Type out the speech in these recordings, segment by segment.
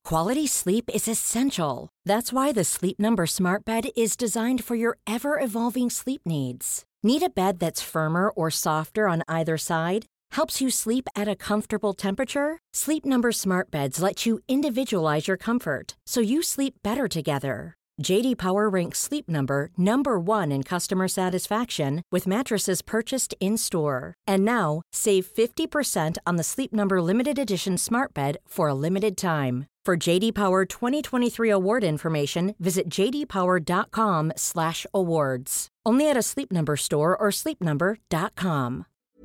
Quality sleep is essential. That's why the Sleep Number Smart Bed is designed for your ever-evolving sleep needs. Need a bed that's firmer or softer on either side? Helps you sleep at a comfortable temperature? Sleep Number Smart Beds let you individualize your comfort, so you sleep better together. J.D. Power ranks Sleep Number number 1 in customer satisfaction with mattresses purchased in-store. And now, save 50% on the Sleep Number Limited Edition Smart Bed for a limited time. For J.D. Power 2023 award information, visit jdpower.com/awards. Only at a Sleep Number store or sleepnumber.com.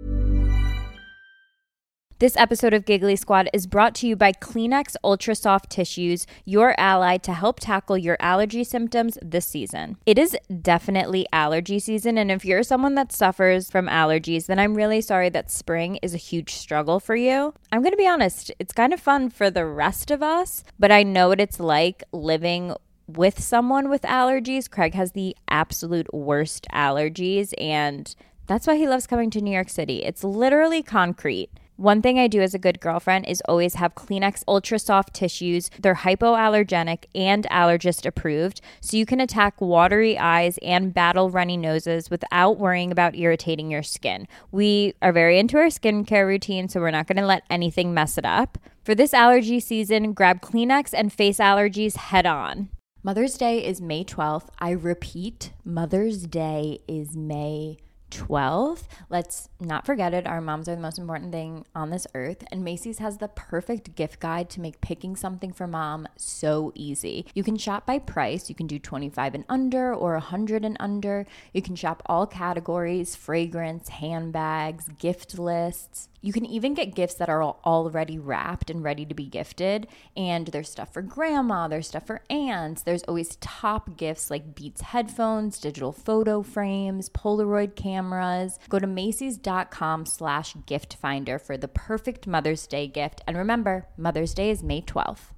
This episode of Giggly Squad is brought to you by Kleenex Ultra Soft Tissues, your ally to help tackle your allergy symptoms this season. It is definitely allergy season, and if you're someone that suffers from allergies, then I'm really sorry that spring is a huge struggle for you. I'm going to be honest, it's kind of fun for the rest of us, but I know what it's like living with someone with allergies. Craig has the absolute worst allergies, and that's why he loves coming to New York City. It's literally concrete. One thing I do as a good girlfriend is always have Kleenex Ultra Soft Tissues. They're hypoallergenic and allergist approved, so you can attack watery eyes and battle runny noses without worrying about irritating your skin. We are very into our skincare routine, so we're not going to let anything mess it up. For this allergy season, grab Kleenex and face allergies head on. Mother's Day is May 12th. I repeat, Mother's Day is May 12th. Let's not forget it. Our moms are the most important thing on this earth, and Macy's has the perfect gift guide to make picking something for mom so easy. You can shop by price. You can do 25 and under or 100 and under. You can shop all categories: fragrance, handbags, gift lists. You can even get gifts that are already wrapped and ready to be gifted. And there's stuff for grandma, there's stuff for aunts. There's always top gifts like Beats headphones, digital photo frames, Polaroid cameras. Go to Macys.com/gift finder for the perfect Mother's Day gift. And remember, Mother's Day is May 12th.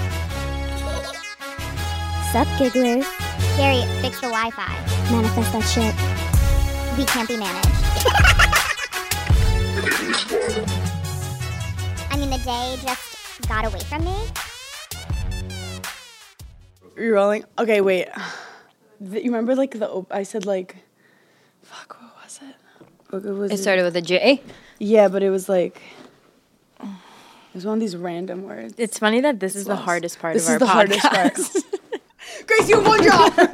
Sup, gigglers? Gary, fix the Wi-Fi. Manifest that shit. We can't be managed. I mean, the day just got away from me. You're rolling? Okay, wait. You remember, like, I said, like, fuck, what was it? What was It started with a J. Yeah, but it was, like, it was one of these random words. It's funny that this is the hardest part this of our podcast. This is the hardest part. Grace, you have one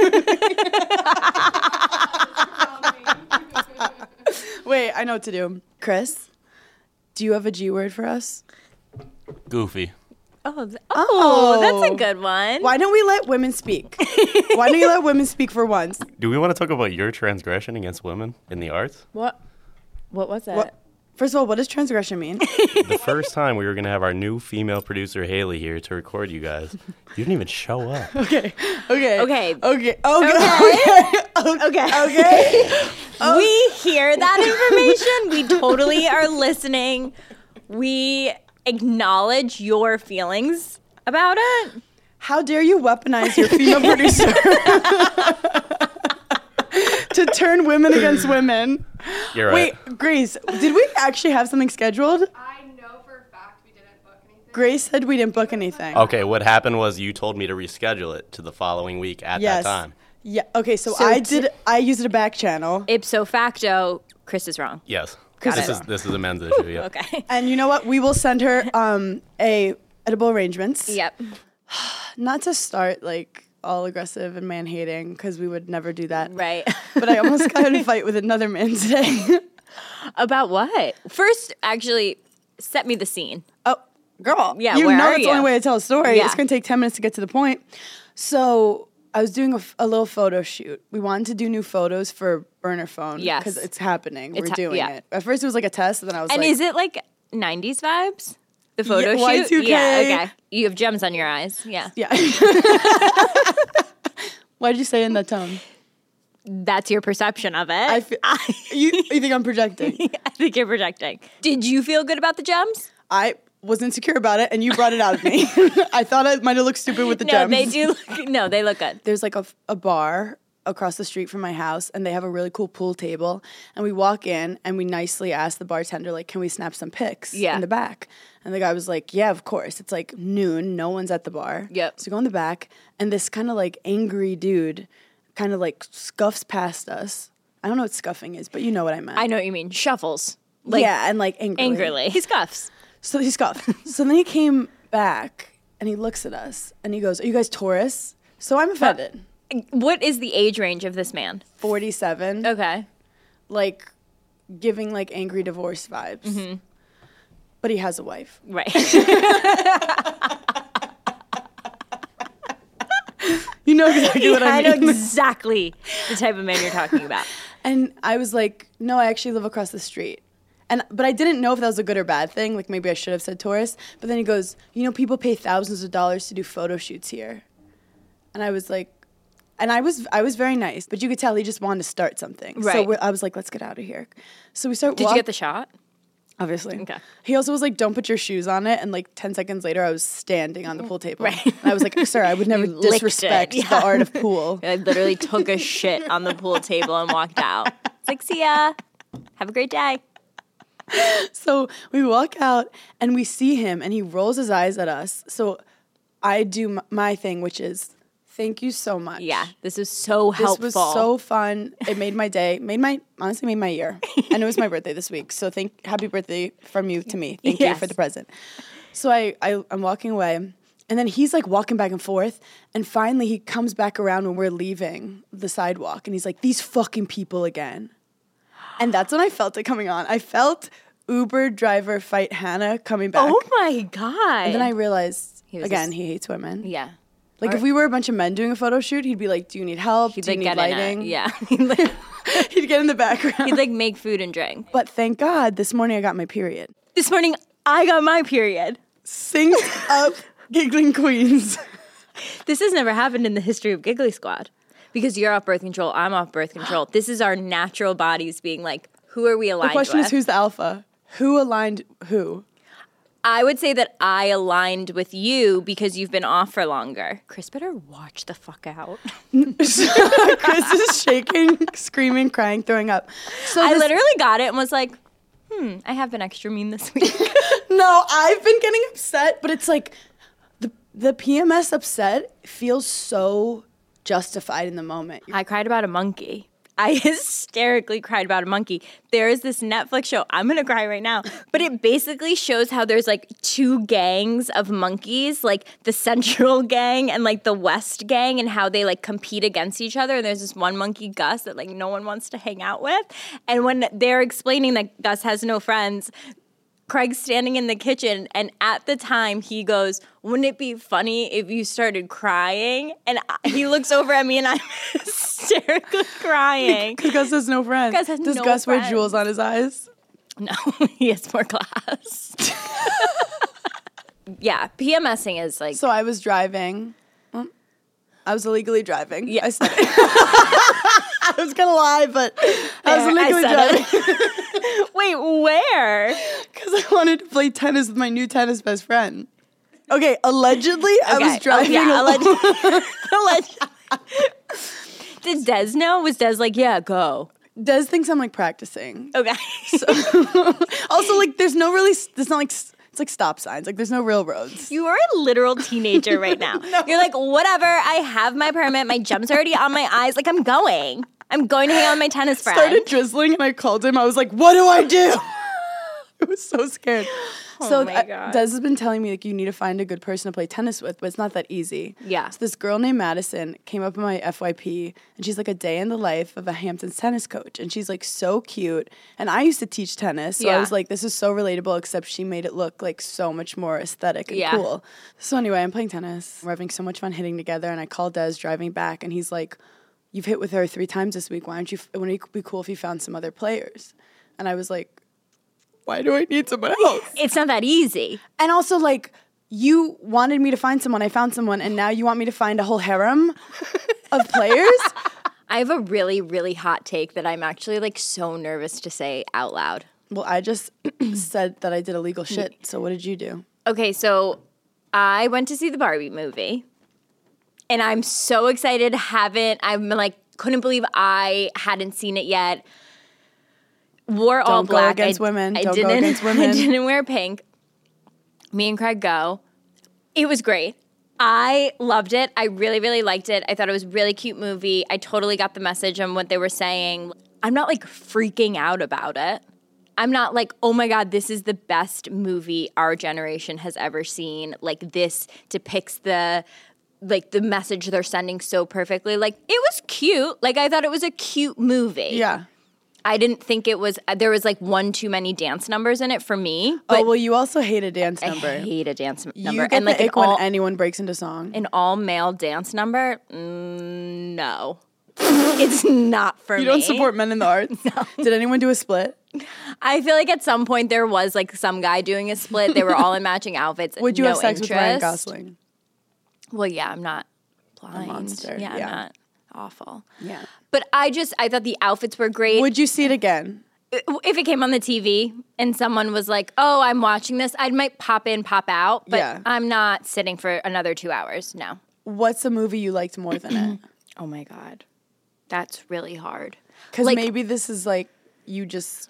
job! Wait, I know what to do. Chris, do you have a G word for us? Goofy. Oh, that's a good one. Why don't we let women speak? Why don't you let women speak for once? Do we want to talk about your transgression against women in the arts? What was that? First of all, what does transgression mean? The first time we were going to have our new female producer, Haley, here to record you guys, you didn't even show up. Okay. Okay. We hear that information. We totally are listening. We acknowledge your feelings about it. How dare you weaponize your female producer to turn women against women? You're right. Wait, Grace, did we actually have something scheduled? I know for a fact we didn't book anything. Grace said we didn't book anything. Okay, what happened was you told me to reschedule it to the following week at that time. Yeah. Okay, so I used a back channel. Ipso facto, Chris is wrong. Yes. Got this it. is a men's issue, yeah. Okay. And you know what? We will send her a edible arrangements. Yep. Not to start like all aggressive and man-hating, because we would never do that. Right. But I almost got in a fight with another man today. About what? First, actually, set me the scene. Oh, girl. Yeah, you where know are that's you? the only way to tell a story. Yeah. It's going to take 10 minutes to get to the point. So I was doing a little photo shoot. We wanted to do new photos for Burner Phone. Yes. Because it's happening. We're It's doing yeah. it. At first it was like a test, and then I was And like... is it like 90s vibes? The photo Yeah, shoot? Y2K. Yeah, okay. You have gems on your eyes. Yeah. Yeah. Why did you say it in that tone? That's your perception of it. You think I'm projecting? I think you're projecting. Did you feel good about the gems? I was insecure about it, and you brought it out of me. I thought I might have looked stupid with the No, gems. they do. They look good. There's like a bar across the street from my house, and they have a really cool pool table. And we walk in, and we nicely ask the bartender, like, can we snap some pics in the back? And the guy was like, yeah, of course. It's like noon. No one's at the bar. Yep. So we go in the back, and this kind of like angry dude kind of like scuffs past us. I don't know what scuffing is, but you know what I meant. I know what you mean. Shuffles. Yeah, and like angrily. He scuffs. So he scoffed. So then he came back, and he looks at us, and he goes, are you guys tourists? So I'm offended. What is the age range of this man? 47. Okay. Like giving like angry divorce vibes. Mm-hmm. But he has a wife. Right. You know exactly what I mean. I know exactly the type of man you're talking about. And I was like, no, I actually live across the street. But I didn't know if that was a good or bad thing. Like maybe I should have said tourist. But then he goes, you know, people pay thousands of dollars to do photo shoots here. And I was like, and I was very nice, but you could tell he just wanted to start something. Right. So I was like, let's get out of here. So we start. Did you get the shot? Obviously. Okay. He also was like, don't put your shoes on it. And like 10 seconds later, I was standing on the pool table. Right. And I was like, sir, I would never You licked disrespect it. the art of pool. I literally took a shit on the pool table and walked out. It's like, see ya. Have a great day. So we walk out and we see him and he rolls his eyes at us. So I do my thing, which is thank you so much. Yeah, this is so helpful. This was so fun. It made my day, honestly made my year. And it was my birthday this week. So happy birthday from you to me. Thank you for the present. So I'm walking away and then he's like walking back and forth. And finally he comes back around when we're leaving the sidewalk and he's like, these fucking people again. And that's when I felt it coming on. I felt Uber driver fight Hannah coming back. Oh my God. And then I realized, he hates women. Yeah. Yeah. Like, if we were a bunch of men doing a photo shoot, he'd be like, do you need help? He'd do you like need get lighting? in it. Yeah. He'd get in the background. He'd like make food and drink. But thank God, this morning I got my period. This morning, I got my period. Synced up giggling queens. This has never happened in the history of Giggly Squad. Because you're off birth control, I'm off birth control. This is our natural bodies being like, who are we aligned with? The question is, who's the alpha? Who aligned who? I would say that I aligned with you because you've been off for longer. Chris better watch the fuck out. Chris is shaking, screaming, crying, throwing up. So I literally got it and was like, I have been extra mean this week. No, I've been getting upset, but it's like the PMS upset feels so justified in the moment. I cried about a monkey. I hysterically cried about a monkey. There is this Netflix show. I'm going to cry right now. But it basically shows how there's like two gangs of monkeys, like the Central gang and like the West gang, and how they like compete against each other. And there's this one monkey, Gus, that like no one wants to hang out with. And when they're explaining that Gus has no friends, Craig's standing in the kitchen, and at the time he goes, wouldn't it be funny if you started crying? And he looks over at me and I'm hysterically crying. Because Gus has no friends. Gus has Does no Gus wear friends. jewels on his eyes? No, he has more class. Yeah, PMSing is like... So I was driving. I was illegally driving. Yeah. I said it. I was going to lie, but I was illegally driving. Wait, where? Because I wanted to play tennis with my new tennis best friend. Okay, allegedly, I was driving alone. Allegedly. Did Des know? Was Des like, yeah, go? Des thinks I'm like practicing. Okay. Also, like, there's no really, it's not like, it's like stop signs. Like, there's no real roads. You are a literal teenager right now. No. You're like, whatever, I have my permit, my jump's already on my eyes. Like, I'm going to hang out with my tennis friend. Started drizzling and I called him. I was like, what do I do? I was so scared. Oh my God. Des has been telling me, like, you need to find a good person to play tennis with, but it's not that easy. Yeah. So this girl named Madison came up in my FYP, and she's like a day in the life of a Hamptons tennis coach. And she's like so cute. And I used to teach tennis, so I was like, this is so relatable, except she made it look like so much more aesthetic and cool. So anyway, I'm playing tennis. We're having so much fun hitting together, and I call Des driving back, and he's like, you've hit with her 3 times this week. Wouldn't it be cool if you found some other players? And I was like, why do I need someone else? It's not that easy. And also, like, you wanted me to find someone, I found someone, and now you want me to find a whole harem of players? I have a really, really hot take that I'm actually, like, so nervous to say out loud. Well, I just said that I did illegal shit, so what did you do? Okay, so I went to see the Barbie movie, and I'm so excited. I'm, like, couldn't believe I hadn't seen it yet. Wore all Don't go black. against women. I Don't go didn't, against women. I didn't wear pink. Me and Craig go. It was great. I loved it. I really, really liked it. I thought it was a really cute movie. I totally got the message on what they were saying. I'm not like freaking out about it. I'm not like, oh my God, this is the best movie our generation has ever seen. Like this depicts the message they're sending so perfectly. Like it was cute. Like I thought it was a cute movie. Yeah. I didn't think it was, there was like one too many dance numbers in it for me. But Oh, well, you also hate a dance number. I hate a dance number. You get and like the an ick when all, anyone breaks into song. an all male dance number, no. It's not for me. You don't support men in the arts? No. Did anyone do a split? I feel like at some point there was like some guy doing a split. They were all in matching outfits. Would you no have sex with Ryan interest. Gosling? Well, yeah, I'm not blind. monster, Yeah, yeah. I'm not awful. Yeah. But I thought the outfits were great. Would you see it again? If it came on the TV and someone was like, oh, I'm watching this, I might pop in, pop out. But Yeah. I'm not sitting for another 2 hours. No. What's a movie you liked more than it? Oh, my God. That's really hard. Because Like- maybe this is like you're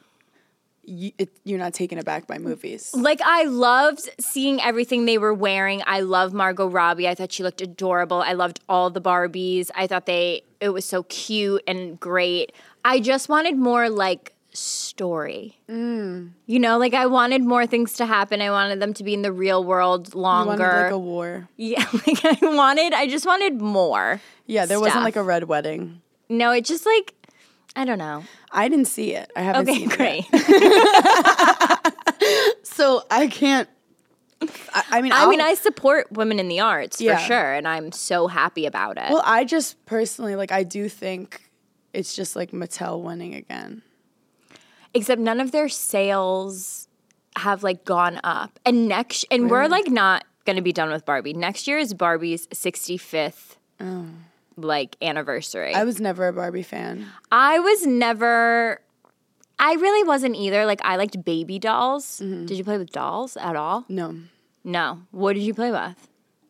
not taken aback by movies. Like, I loved seeing everything they were wearing. I love Margot Robbie. I thought she looked adorable. I loved all the Barbies. I thought it was so cute and great. I just wanted more, like, story. You know, like, I wanted more things to happen. I wanted them to be in the real world longer. You wanted like a war. Yeah, like, I just wanted more. Yeah, there wasn't stuff. like a red wedding. No, it just, like, I don't know. I didn't see it. I haven't Okay, seen great. it. So I can't. I mean, I support women in the arts Yeah. for sure, and I'm so happy about it. Well, I just personally like. I do think it's just like Mattel winning again. Except none of their sales have like gone up. And we're like not going to be done with Barbie. Next year is Barbie's 65th like anniversary. I was never a Barbie fan. I really wasn't either. Like I liked baby dolls. Did you play with dolls at all? No. No. What did you play with?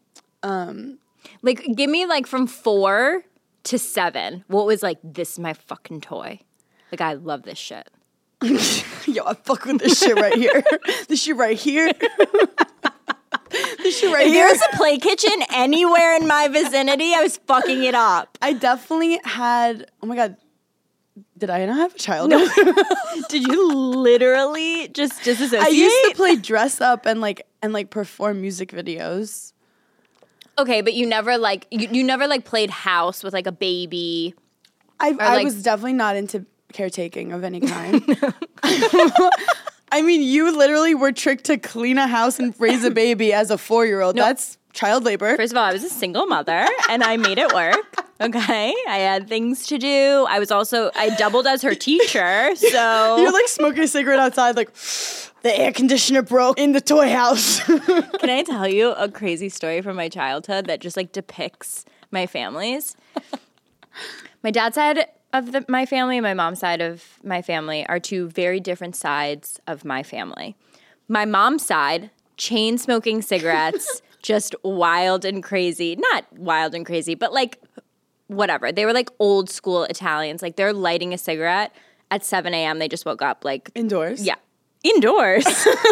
Like give me like from 4 to 7. What was like, this is my fucking toy? Like I love this shit. Yo, I fuck with this shit right here. This shit right here. This shit right If here. there was a play kitchen anywhere in my vicinity, I was fucking it up. I definitely had. Oh my god, did I not have a childhood? Did you literally just disassociate? I used to play dress up and perform music videos. Okay, but you never like you never like played house with like a baby. I like- was definitely not into caretaking of any kind. I mean, you literally were tricked to clean a house and raise a baby as a 4-year-old. No. That's child labor. First of all, I was a single mother and I made it work. Okay, I had things to do. I doubled as her teacher. So You're like smoking a cigarette outside, like the air conditioner broke in the toy house. can I tell you a crazy story from my childhood that just like depicts my families? My dad's side of my family and my mom's side of my family are two very different sides of my family. My mom's side, chain smoking cigarettes, just wild and crazy. Not wild and crazy, but like whatever. They were like old school Italians. Like they're lighting a cigarette at 7 a.m. They just woke up like. Indoors? Yeah. Indoors.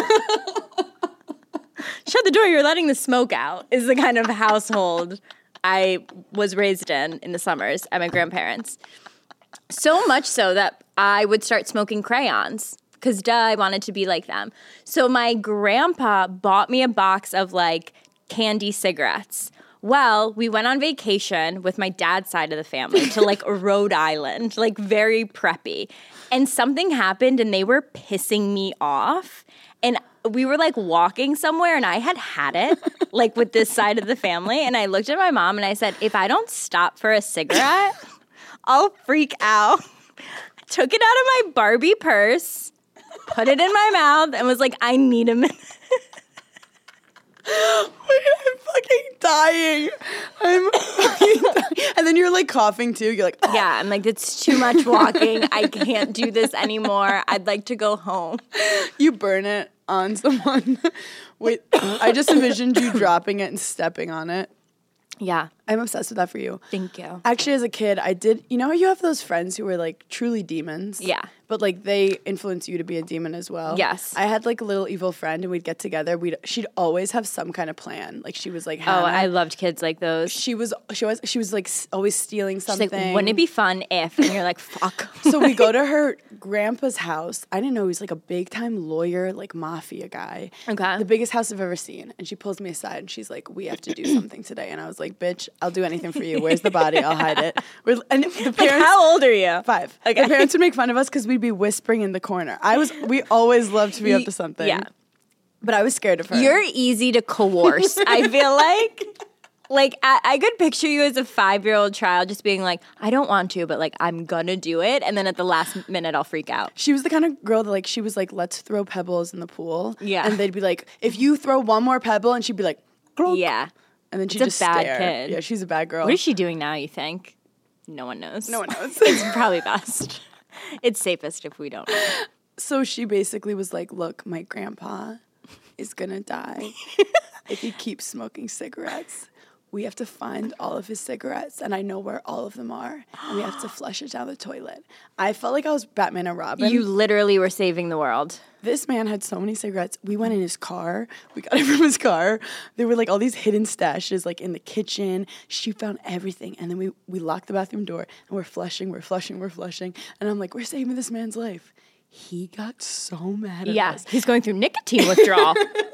Shut the door, you're letting the smoke out is the kind of household I was raised in the summers at my grandparents'. So much so that I would start smoking crayons because, I wanted to be like them. So my grandpa bought me a box of, like, candy cigarettes. Well, we went on vacation with my dad's side of the family to, like, Rhode Island, like, very preppy. And something happened and they were pissing me off. And we were, like, walking somewhere and I had it, like, with this side of the family. And I looked at my mom and I said, if I don't stop for a cigarette, I'll freak out. I took it out of my Barbie purse, put it in my mouth, and was like, I need a minute. Wait, I'm fucking dying. I'm fucking dying. And then you're like coughing too. You're like, oh. Yeah, I'm like, it's too much walking. I can't do this anymore. I'd like to go home. You burn it on someone. Wait, I just envisioned you dropping it and stepping on it. Yeah. I'm obsessed with that for you. Thank you. Actually, as a kid, I did. You know how you have those friends who were like truly demons? Yeah. But like they influence you to be a demon as well. Yes. I had like a little evil friend, and we'd get together. She'd always have some kind of plan. Like she was like, Oh, Hannah. I loved kids like those. She was like always stealing She's something. like, wouldn't it be fun if? And you're like, fuck. So we go to her grandpa's house. I didn't know he was like a big time lawyer, like mafia guy. Okay. The biggest house I've ever seen. And she pulls me aside and she's like, we have to do something today. And I was like, bitch, I'll do anything for you. Where's the body? I'll hide it. And the parents, How old are you? 5. Okay. The parents would make fun of us because we'd be whispering in the corner. We always loved to be up to something. Yeah. But I was scared of her. You're easy to coerce, I feel like. Like, I could picture you as a 5-year-old child just being like, I don't want to, but like, I'm gonna do it. And then at the last minute, I'll freak out. She was the kind of girl that like, she was like, let's throw pebbles in the pool. Yeah. And they'd be like, if you throw one more pebble, and she'd be like, clunk. Yeah. And then she'd It's a just bad stare. kid. Yeah, she's a bad girl. What is she doing now, you think? No one knows. No one knows. It's probably best. It's safest if we don't know. So she basically was like, look, my grandpa is going to die if he keeps smoking cigarettes. We have to find all of his cigarettes, and I know where all of them are, and we have to flush it down the toilet. I felt like I was Batman and Robin. You literally were saving the world. This man had so many cigarettes. We went in his car. We got it from his car. There were like all these hidden stashes like in the kitchen. She found everything. And then we locked the bathroom door and we're flushing. And I'm like, we're saving this man's life. He got so mad at us. He's going through nicotine withdrawal.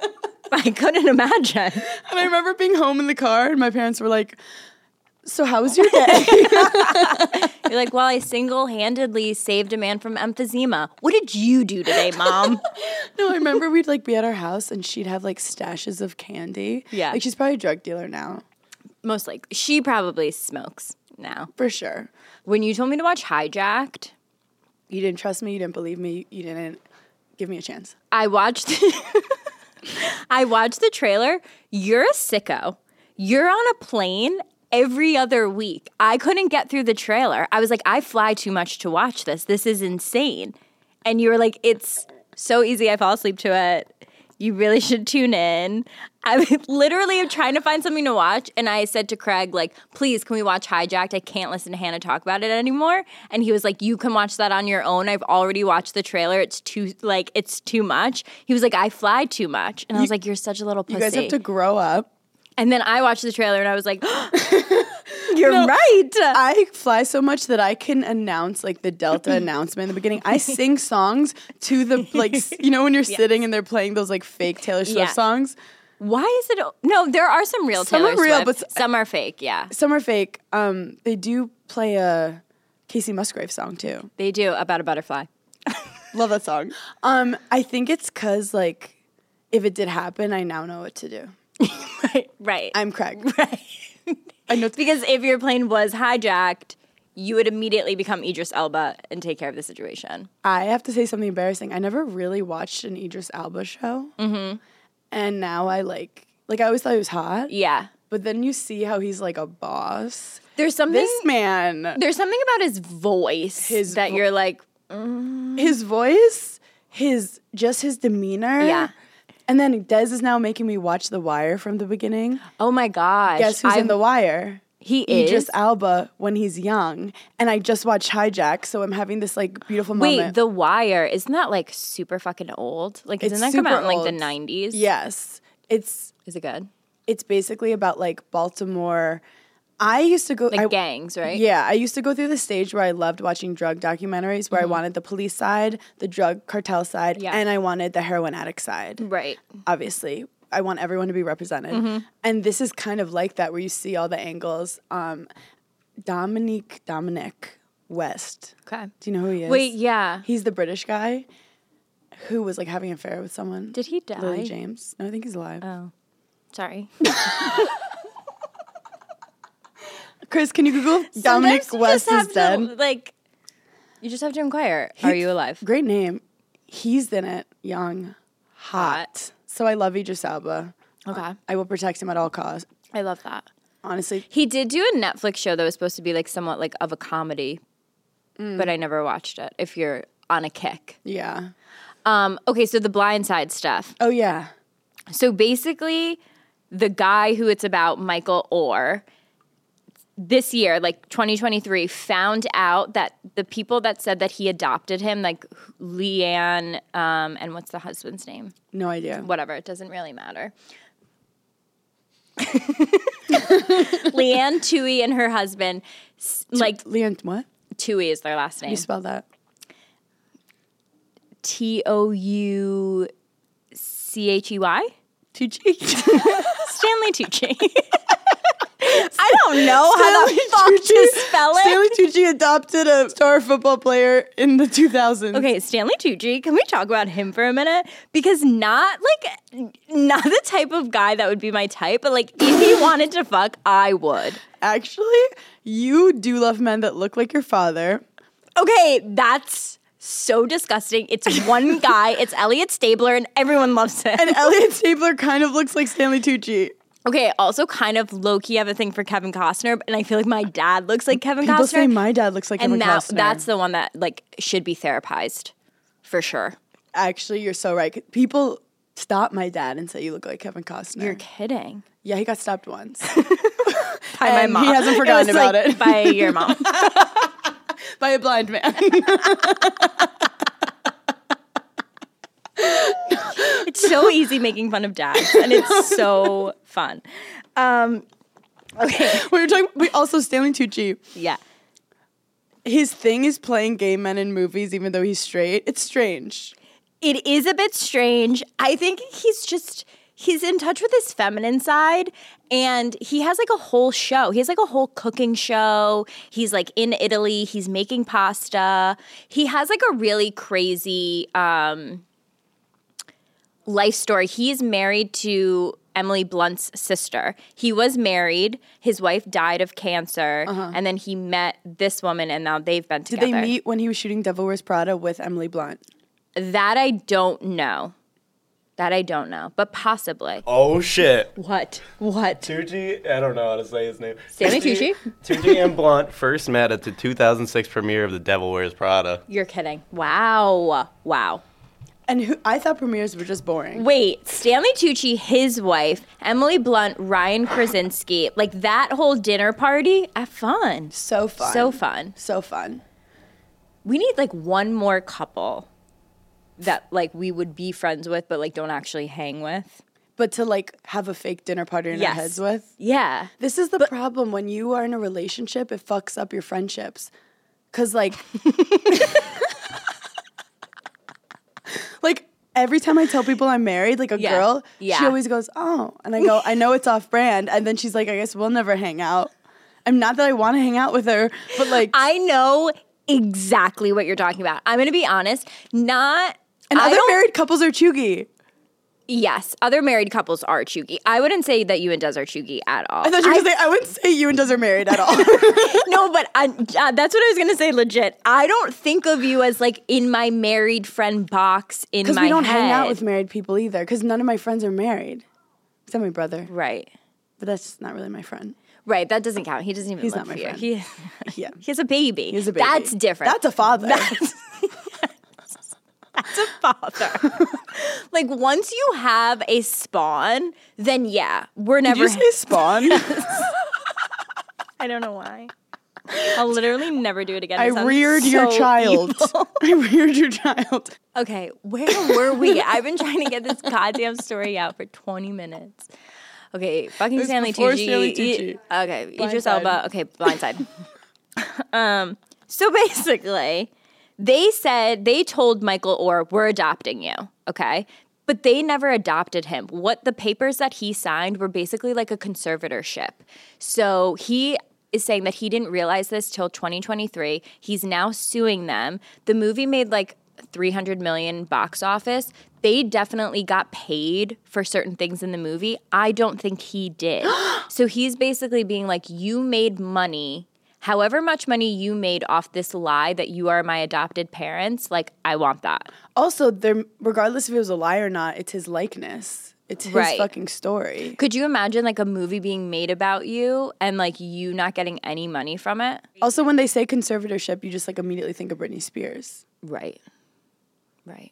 I couldn't imagine. And I remember being home in the car and my parents were like, so how was your day? You're like, well, I single-handedly saved a man from emphysema. What did you do today, Mom? No, I remember we'd like be at our house and she'd have like stashes of candy. Yeah. Like she's probably a drug dealer now. Most likely. She probably smokes now. For sure. When you told me to watch Hijacked, You didn't trust me. You didn't believe me. You didn't give me a chance. I watched the trailer. You're a sicko. You're on a plane every other week. I couldn't get through the trailer. I was like, I fly too much to watch this. This is insane. And you were like, it's so easy. I fall asleep to it. You really should tune in. I literally am trying to find something to watch. And I said to Craig, like, please, can we watch Hijacked? I can't listen to Hannah talk about it anymore. And he was like, you can watch that on your own. I've already watched the trailer. It's too much. He was like, I fly too much. And I was like, you're such a little pussy. You guys have to grow up. And then I watched the trailer and I was like, you're right. I fly so much that I can announce like the Delta announcement in the beginning. I sing songs to the like, you know, when you're sitting and they're playing those like fake Taylor Swift songs. Why is it? No, there are some real Some Taylor are real, Swift. but some are fake, yeah. Some are fake. They do play a Casey Musgrave song too. They do, About a Butterfly. Love that song. I think it's because like if it did happen, I now know what to do. Right. I'm Craig. Right. I know Because if your plane was hijacked, you would immediately become Idris Elba and take care of the situation. I have to say something embarrassing. I never really watched an Idris Elba show. Mm-hmm. And now I like I always thought he was hot. Yeah. But then you see how he's like a boss. There's something This man, There's something about his voice that you're like, his voice, his demeanor. Yeah. And then Des is now making me watch The Wire from the beginning. oh my gosh. Guess who's in The Wire? He Idris is? Elba when he's young. And I just watched Hijack, so I'm having this like beautiful Wait, moment. The Wire, isn't that like super fucking old? Like, It's isn't that come out in super like the old. 90s? Yes. Is it good? It's basically about like Baltimore. I used to go Like gangs, right? Yeah, I used to go through the stage where I loved watching drug documentaries where I wanted the police side, the drug cartel side, Yeah. and I wanted the heroin addict side. Right. Obviously, I want everyone to be represented. And this is kind of like that where you see all the angles. Dominic West. Okay. Do you know who he is? Wait, yeah. He's the British guy who was like having an affair with someone. Did he die? Lily James. No, I think he's alive. Oh, sorry. Chris, can you Google Dominic Sometimes you West just is have dead? to, like, you just have to inquire. Are you alive? Great name. He's in it. Young. Hot. So I love Idris Elba. Okay. I will protect him at all costs. I love that. Honestly. He did do a Netflix show that was supposed to be like somewhat like of a comedy, but I never watched it. If you're on a kick. Yeah. Okay, so the Blind Side stuff. Oh, yeah. So basically, the guy who it's about, Michael Oher, this year, like 2023, found out that the people that said that he adopted him, like Leanne, and what's the husband's name? No idea. Whatever, it doesn't really matter. Leanne Toohey and her husband, like Leanne, what? Toohey is their last How do name. you spell that? Touchey. Tucci. Stanley Tucci. I don't know how the fuck to spell it. Stanley Tucci adopted a star football player in the 2000s. Okay, Stanley Tucci, can we talk about him for a minute? Because not the type of guy that would be my type, but like if he wanted to fuck, I would. Actually, you do love men that look like your father. Okay, that's so disgusting. It's one guy, it's Elliot Stabler, and everyone loves him. And Elliot Stabler kind of looks like Stanley Tucci. Okay, also kind of low-key have a thing for Kevin Costner, and I feel like my dad looks like Kevin People Costner. say my dad looks like Kevin Costner. That's the one that like should be therapized, for sure. Actually, you're so right. People stop my dad and say you look like Kevin Costner. You're kidding. Yeah, he got stopped once. By my And mom. he hasn't forgotten about like, it. By your mom. By a blind man. It's so easy making fun of dads, and it's so fun. Okay. We also Stanley Tucci. Yeah. His thing is playing gay men in movies, even though he's straight. It's strange. It is a bit strange. I think he's in touch with his feminine side, and he has like a whole show. He has like a whole cooking show. He's like in Italy. He's making pasta. He has like a really crazy life story. He's married to Emily Blunt's sister. He was married. His wife died of cancer, and then he met this woman, and now they've been together. Did they meet when he was shooting Devil Wears Prada with Emily Blunt? That I don't know. But possibly. Oh, shit. What? Tucci, I don't know how to say his name. Stanley Tucci? Tucci and Blunt first met at the 2006 premiere of The Devil Wears Prada. You're kidding. Wow. And I thought premieres were just boring. Wait, Stanley Tucci, his wife, Emily Blunt, Ryan Krasinski, like that whole dinner party, fun. So fun. So fun. We need like one more couple that like we would be friends with but like don't actually hang with. But to like have a fake dinner party in our heads with? Yeah. This is the problem. When you are in a relationship, it fucks up your friendships. Because like... like every time I tell people I'm married, like a girl, she always goes, oh. And I go, I know it's off brand. And then she's like, I guess we'll never hang out. And not that I want to hang out with her, but like... I know exactly what you're talking about. I'm going to be honest. Other married couples are chuggy. Yes, other married couples are chuggy. I wouldn't say that you and Des are chuggy at all. I thought you were going to say, I wouldn't say you and Des are married at all. No, but that's what I was going to say legit. I don't think of you as like in my married friend box in my head. Because we don't hang out with married people either, because none of my friends are married. Except my brother. Right. But that's not really my friend. Right, that doesn't count. He doesn't even He's live not my for you. friend. He Yeah. has a baby. He has a baby. That's different. That's a father. That's a father. Like once you have a spawn, then yeah, we're never. Did you say spawn? I don't know why. I'll literally never do it again. I reared your child. I reared your child. Okay, where were we? I've been trying to get this goddamn story out for 20 minutes. Okay, fucking Stanley Tucci. Okay, Idris Elba. Okay, Blindside. So basically, they told Michael Oher, we're adopting you, okay? But they never adopted him. What the papers that he signed were basically like a conservatorship. So he is saying that he didn't realize this till 2023. He's now suing them. The movie made like $300 million box office. They definitely got paid for certain things in the movie. I don't think he did. So he's basically being like, you made money. However much money you made off this lie that you are my adopted parents, like, I want that. Also, regardless if it was a lie or not, it's his likeness. It's his fucking story. Could you imagine, like, a movie being made about you and, like, you not getting any money from it? Also, when they say conservatorship, you just, like, immediately think of Britney Spears. Right.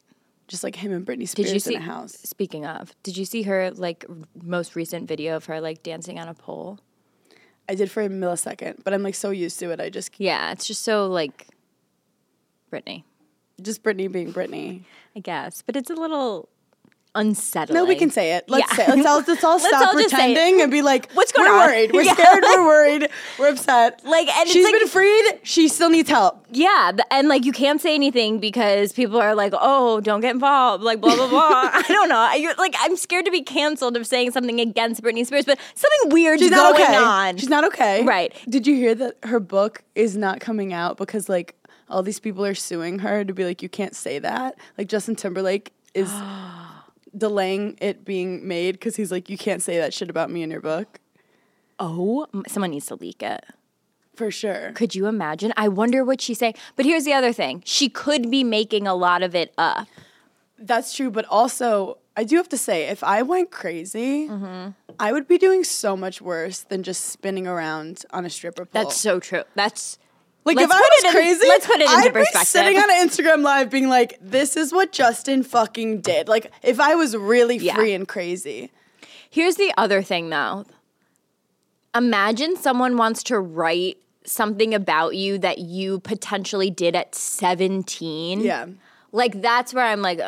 just like him and Britney Spears in a house. Speaking of, did you see her like most recent video of her like dancing on a pole? I did for a millisecond, but I'm like so used to it. Yeah, it's just so like Britney. Just Britney being Britney. I guess, but it's a little unsettling. No, we can say it. Let's say it. Let's all stop all just say pretending and be like, what's going on? We're worried. We're scared. We're worried. We're upset. Like, and she's it's like, been freed. She still needs help. Yeah, and like you can't say anything because people are like, oh, don't get involved. Like blah blah blah. I don't know. I'm scared to be canceled of saying something against Britney Spears, but something weird's going on. She's not okay. Right. Did you hear that her book is not coming out because like all these people are suing her to be like, you can't say that. Like Justin Timberlake is delaying it being made because he's like, you can't say that shit about me in your book. Oh, someone needs to leak it. For sure. Could you imagine? I wonder what she's saying. But here's the other thing. She could be making a lot of it up. That's true. But also, I do have to say, if I went crazy, I would be doing so much worse than just spinning around on a stripper pole. That's so true. That's... Like, if I was crazy, let's put it into perspective. I'd be sitting on an Instagram Live being like, this is what Justin fucking did. Like, if I was really free and crazy. Here's the other thing, though. Imagine someone wants to write something about you that you potentially did at 17. Yeah. Like, that's where I'm like,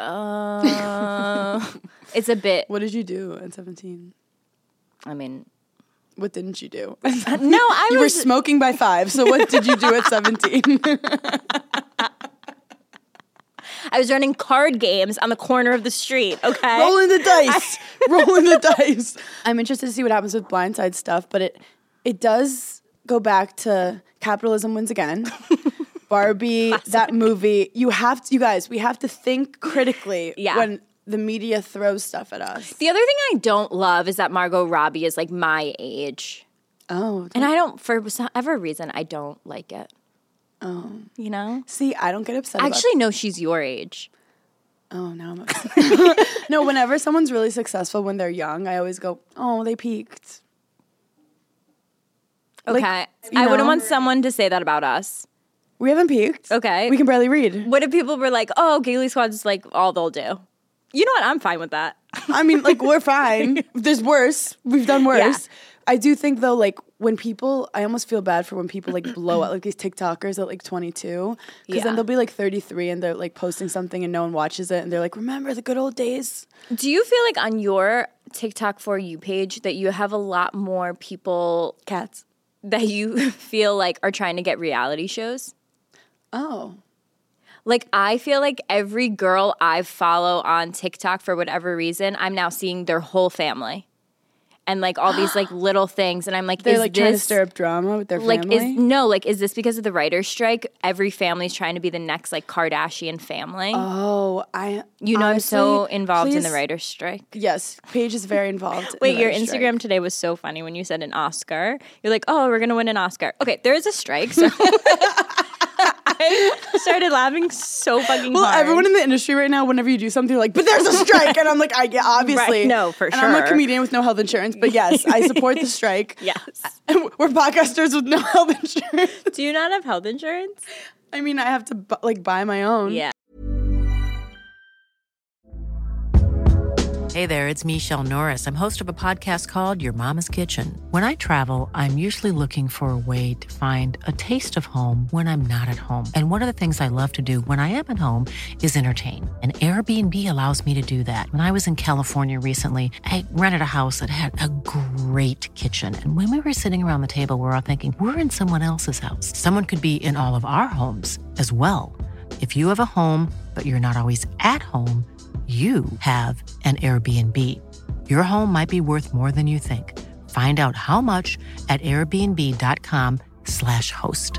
it's a bit. What did you do at 17? I mean... What didn't you do? No, You were smoking by 5, so what did you do at 17? I was running card games on the corner of the street, okay? Rolling the dice. Rolling the dice. I'm interested to see what happens with Blindside stuff, but it does go back to capitalism wins again. Barbie, that movie. You guys, we have to think critically when the media throws stuff at us. The other thing I don't love is that Margot Robbie is like my age. Oh. And I don't, for whatever reason, I don't like it. Oh. You know? See, I don't get upset I actually know she's your age. Oh, now I'm upset. No, whenever someone's really successful when they're young, I always go, oh, they peaked. Okay. Like, I wouldn't want someone to say that about us. We haven't peaked. Okay. We can barely read. What if people were like, oh, Gaily Squad's like all they'll do? You know what? I'm fine with that. I mean, like, we're fine. There's worse. We've done worse. Yeah. I do think, though, like, when people, I almost feel bad for when people, like, blow up, like, these TikTokers at, like, 22. Because then they'll be, like, 33 and they're, like, posting something and no one watches it. And they're like, remember the good old days? Do you feel like on your TikTok For You page that you have a lot more people... Cats. That you feel like are trying to get reality shows? Oh. Like, I feel like every girl I follow on TikTok, for whatever reason, I'm now seeing their whole family. And, like, all these, like, little things. And I'm like, they're, like, trying to stir up drama with their family? Is this because of the writer's strike? Every family's trying to be the next, like, Kardashian family. Oh, honestly, I'm so involved in the writer's strike. Yes, Paige is very involved. Wait, your Instagram today was so funny when you said an Oscar. You're like, oh, we're going to win an Oscar. Okay, there is a strike, so... I started laughing so fucking hard. Well, everyone in the industry right now, whenever you do something, they're like, but there's a strike. And I'm like, yeah, obviously. Right, no, for sure. And I'm a comedian with no health insurance. But yes, I support the strike. Yes. We're podcasters with no health insurance. Do you not have health insurance? I mean, I have to buy my own. Yeah. Hey there, it's Michelle Norris. I'm host of a podcast called Your Mama's Kitchen. When I travel, I'm usually looking for a way to find a taste of home when I'm not at home. And one of the things I love to do when I am at home is entertain. And Airbnb allows me to do that. When I was in California recently, I rented a house that had a great kitchen. And when we were sitting around the table, we're all thinking, we're in someone else's house. Someone could be in all of our homes as well. If you have a home, but you're not always at home, you have an Airbnb. Your home might be worth more than you think. Find out how much at airbnb.com/host.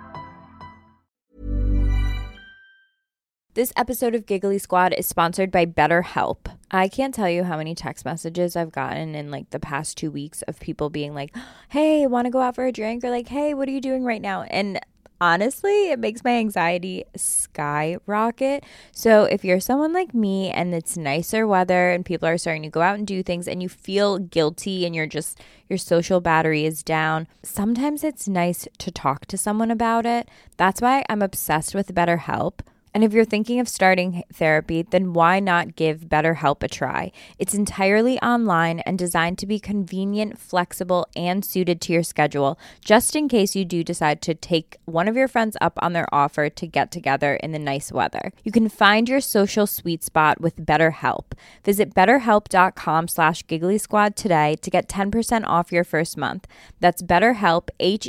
This episode of Giggly Squad is sponsored by BetterHelp. I can't tell you how many text messages I've gotten in like the past 2 weeks of people being like, hey, want to go out for a drink? Or like, hey, what are you doing right now? And honestly, it makes my anxiety skyrocket. So if you're someone like me and it's nicer weather and people are starting to go out and do things and you feel guilty and your social battery is down, sometimes it's nice to talk to someone about it. That's why I'm obsessed with BetterHelp. And if you're thinking of starting therapy, then why not give BetterHelp a try? It's entirely online and designed to be convenient, flexible, and suited to your schedule, just in case you do decide to take one of your friends up on their offer to get together in the nice weather. You can find your social sweet spot with BetterHelp. Visit betterhelp.com/Giggly Squad today to get 10% off your first month. That's BetterHelp,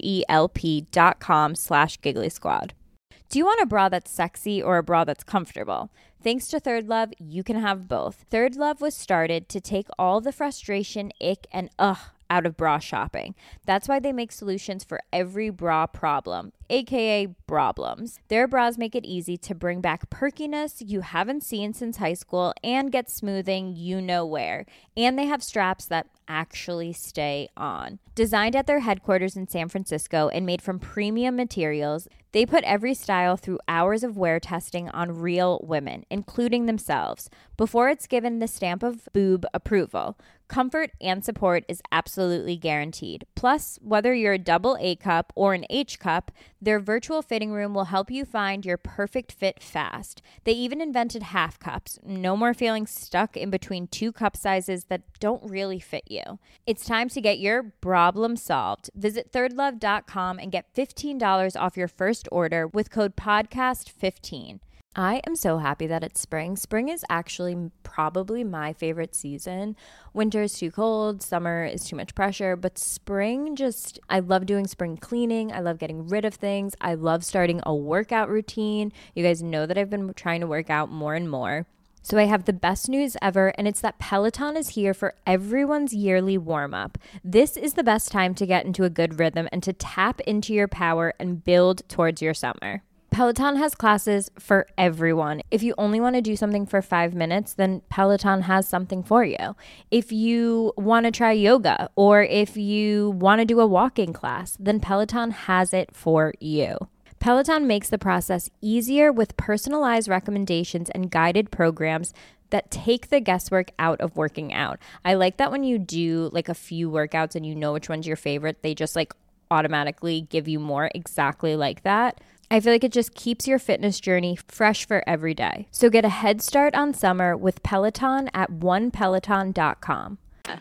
HELP.com/Giggly Squad. Do you want a bra that's sexy or a bra that's comfortable? Thanks to Third Love, you can have both. Third Love was started to take all the frustration, ick, and out of bra shopping. That's why they make solutions for every bra problem, aka problems. Their bras make it easy to bring back perkiness you haven't seen since high school and get smoothing you know where. And they have straps that actually stay on. Designed at their headquarters in San Francisco and made from premium materials, they put every style through hours of wear testing on real women, including themselves, before it's given the stamp of boob approval. Comfort and support is absolutely guaranteed. Plus, whether you're a double A cup or an H cup, their virtual fitting room will help you find your perfect fit fast. They even invented half cups. No more feeling stuck in between two cup sizes that don't really fit you. It's time to get your problem solved. Visit thirdlove.com and get $15 off your first order with code podcast15. I am so happy that it's spring. Spring is actually probably my favorite season. Winter is too cold, summer is too much pressure, but spring I love doing spring cleaning. I love getting rid of things. I love starting a workout routine. You guys know that I've been trying to work out more and more. So I have the best news ever, and it's that Peloton is here for everyone's yearly warm-up. This is the best time to get into a good rhythm and to tap into your power and build towards your summer. Peloton has classes for everyone. If you only want to do something for 5 minutes, then Peloton has something for you. If you want to try yoga or if you want to do a walking class, then Peloton has it for you. Peloton makes the process easier with personalized recommendations and guided programs that take the guesswork out of working out. I like that when you do like a few workouts and you know which one's your favorite, they just like automatically give you more exactly like that. I feel like it just keeps your fitness journey fresh for every day. So get a head start on summer with Peloton at onepeloton.com.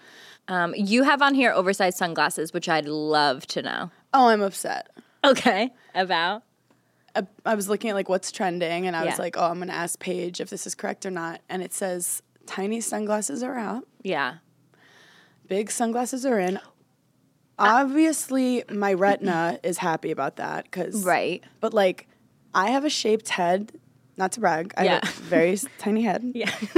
You have on here oversized sunglasses, which I'd love to know. Oh, I'm upset. Okay. About? I was looking at like what's trending, and I was like, oh, I'm going to ask Paige if this is correct or not. And it says tiny sunglasses are out. Yeah. Big sunglasses are in. Obviously, my retina is happy about that. Right. But, like, I have a shaped head. Not to brag. I have a very tiny head. Yeah. I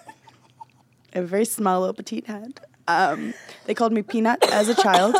have a very small, little, petite head. They called me Peanut as a child.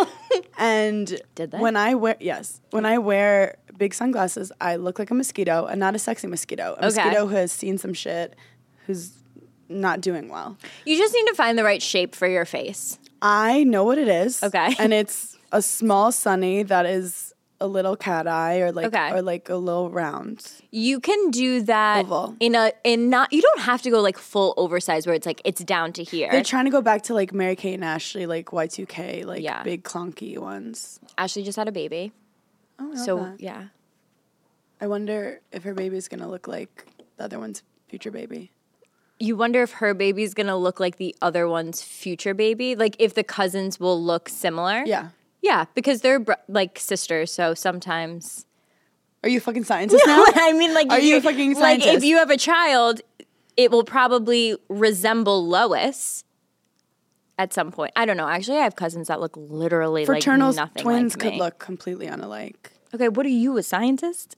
And did they? When I wear big sunglasses, I look like a mosquito, and not a sexy mosquito. A mosquito who has seen some shit, who's not doing well. You just need to find the right shape for your face. I know what it is. Okay. And it's a small sunny that is a little cat eye or like a little round. You can do that oval. You don't have to go like full oversized where it's like it's down to here. They're trying to go back to like Mary Kate and Ashley, like Y2K, like big clunky ones. Ashley just had a baby. Oh, I love that. Yeah. I wonder if her baby's gonna look like the other one's future baby. You wonder if her baby's going to look like the other one's future baby? Like, if the cousins will look similar? Yeah. Yeah, because they're, like, sisters, so sometimes... Are you a fucking scientist now? I mean, like... Are you a fucking scientist? Like, if you have a child, it will probably resemble Lois at some point. I don't know. Actually, I have cousins that look literally Fraternal like nothing twins like me. could look completely unalike. Okay, what are you, a scientist?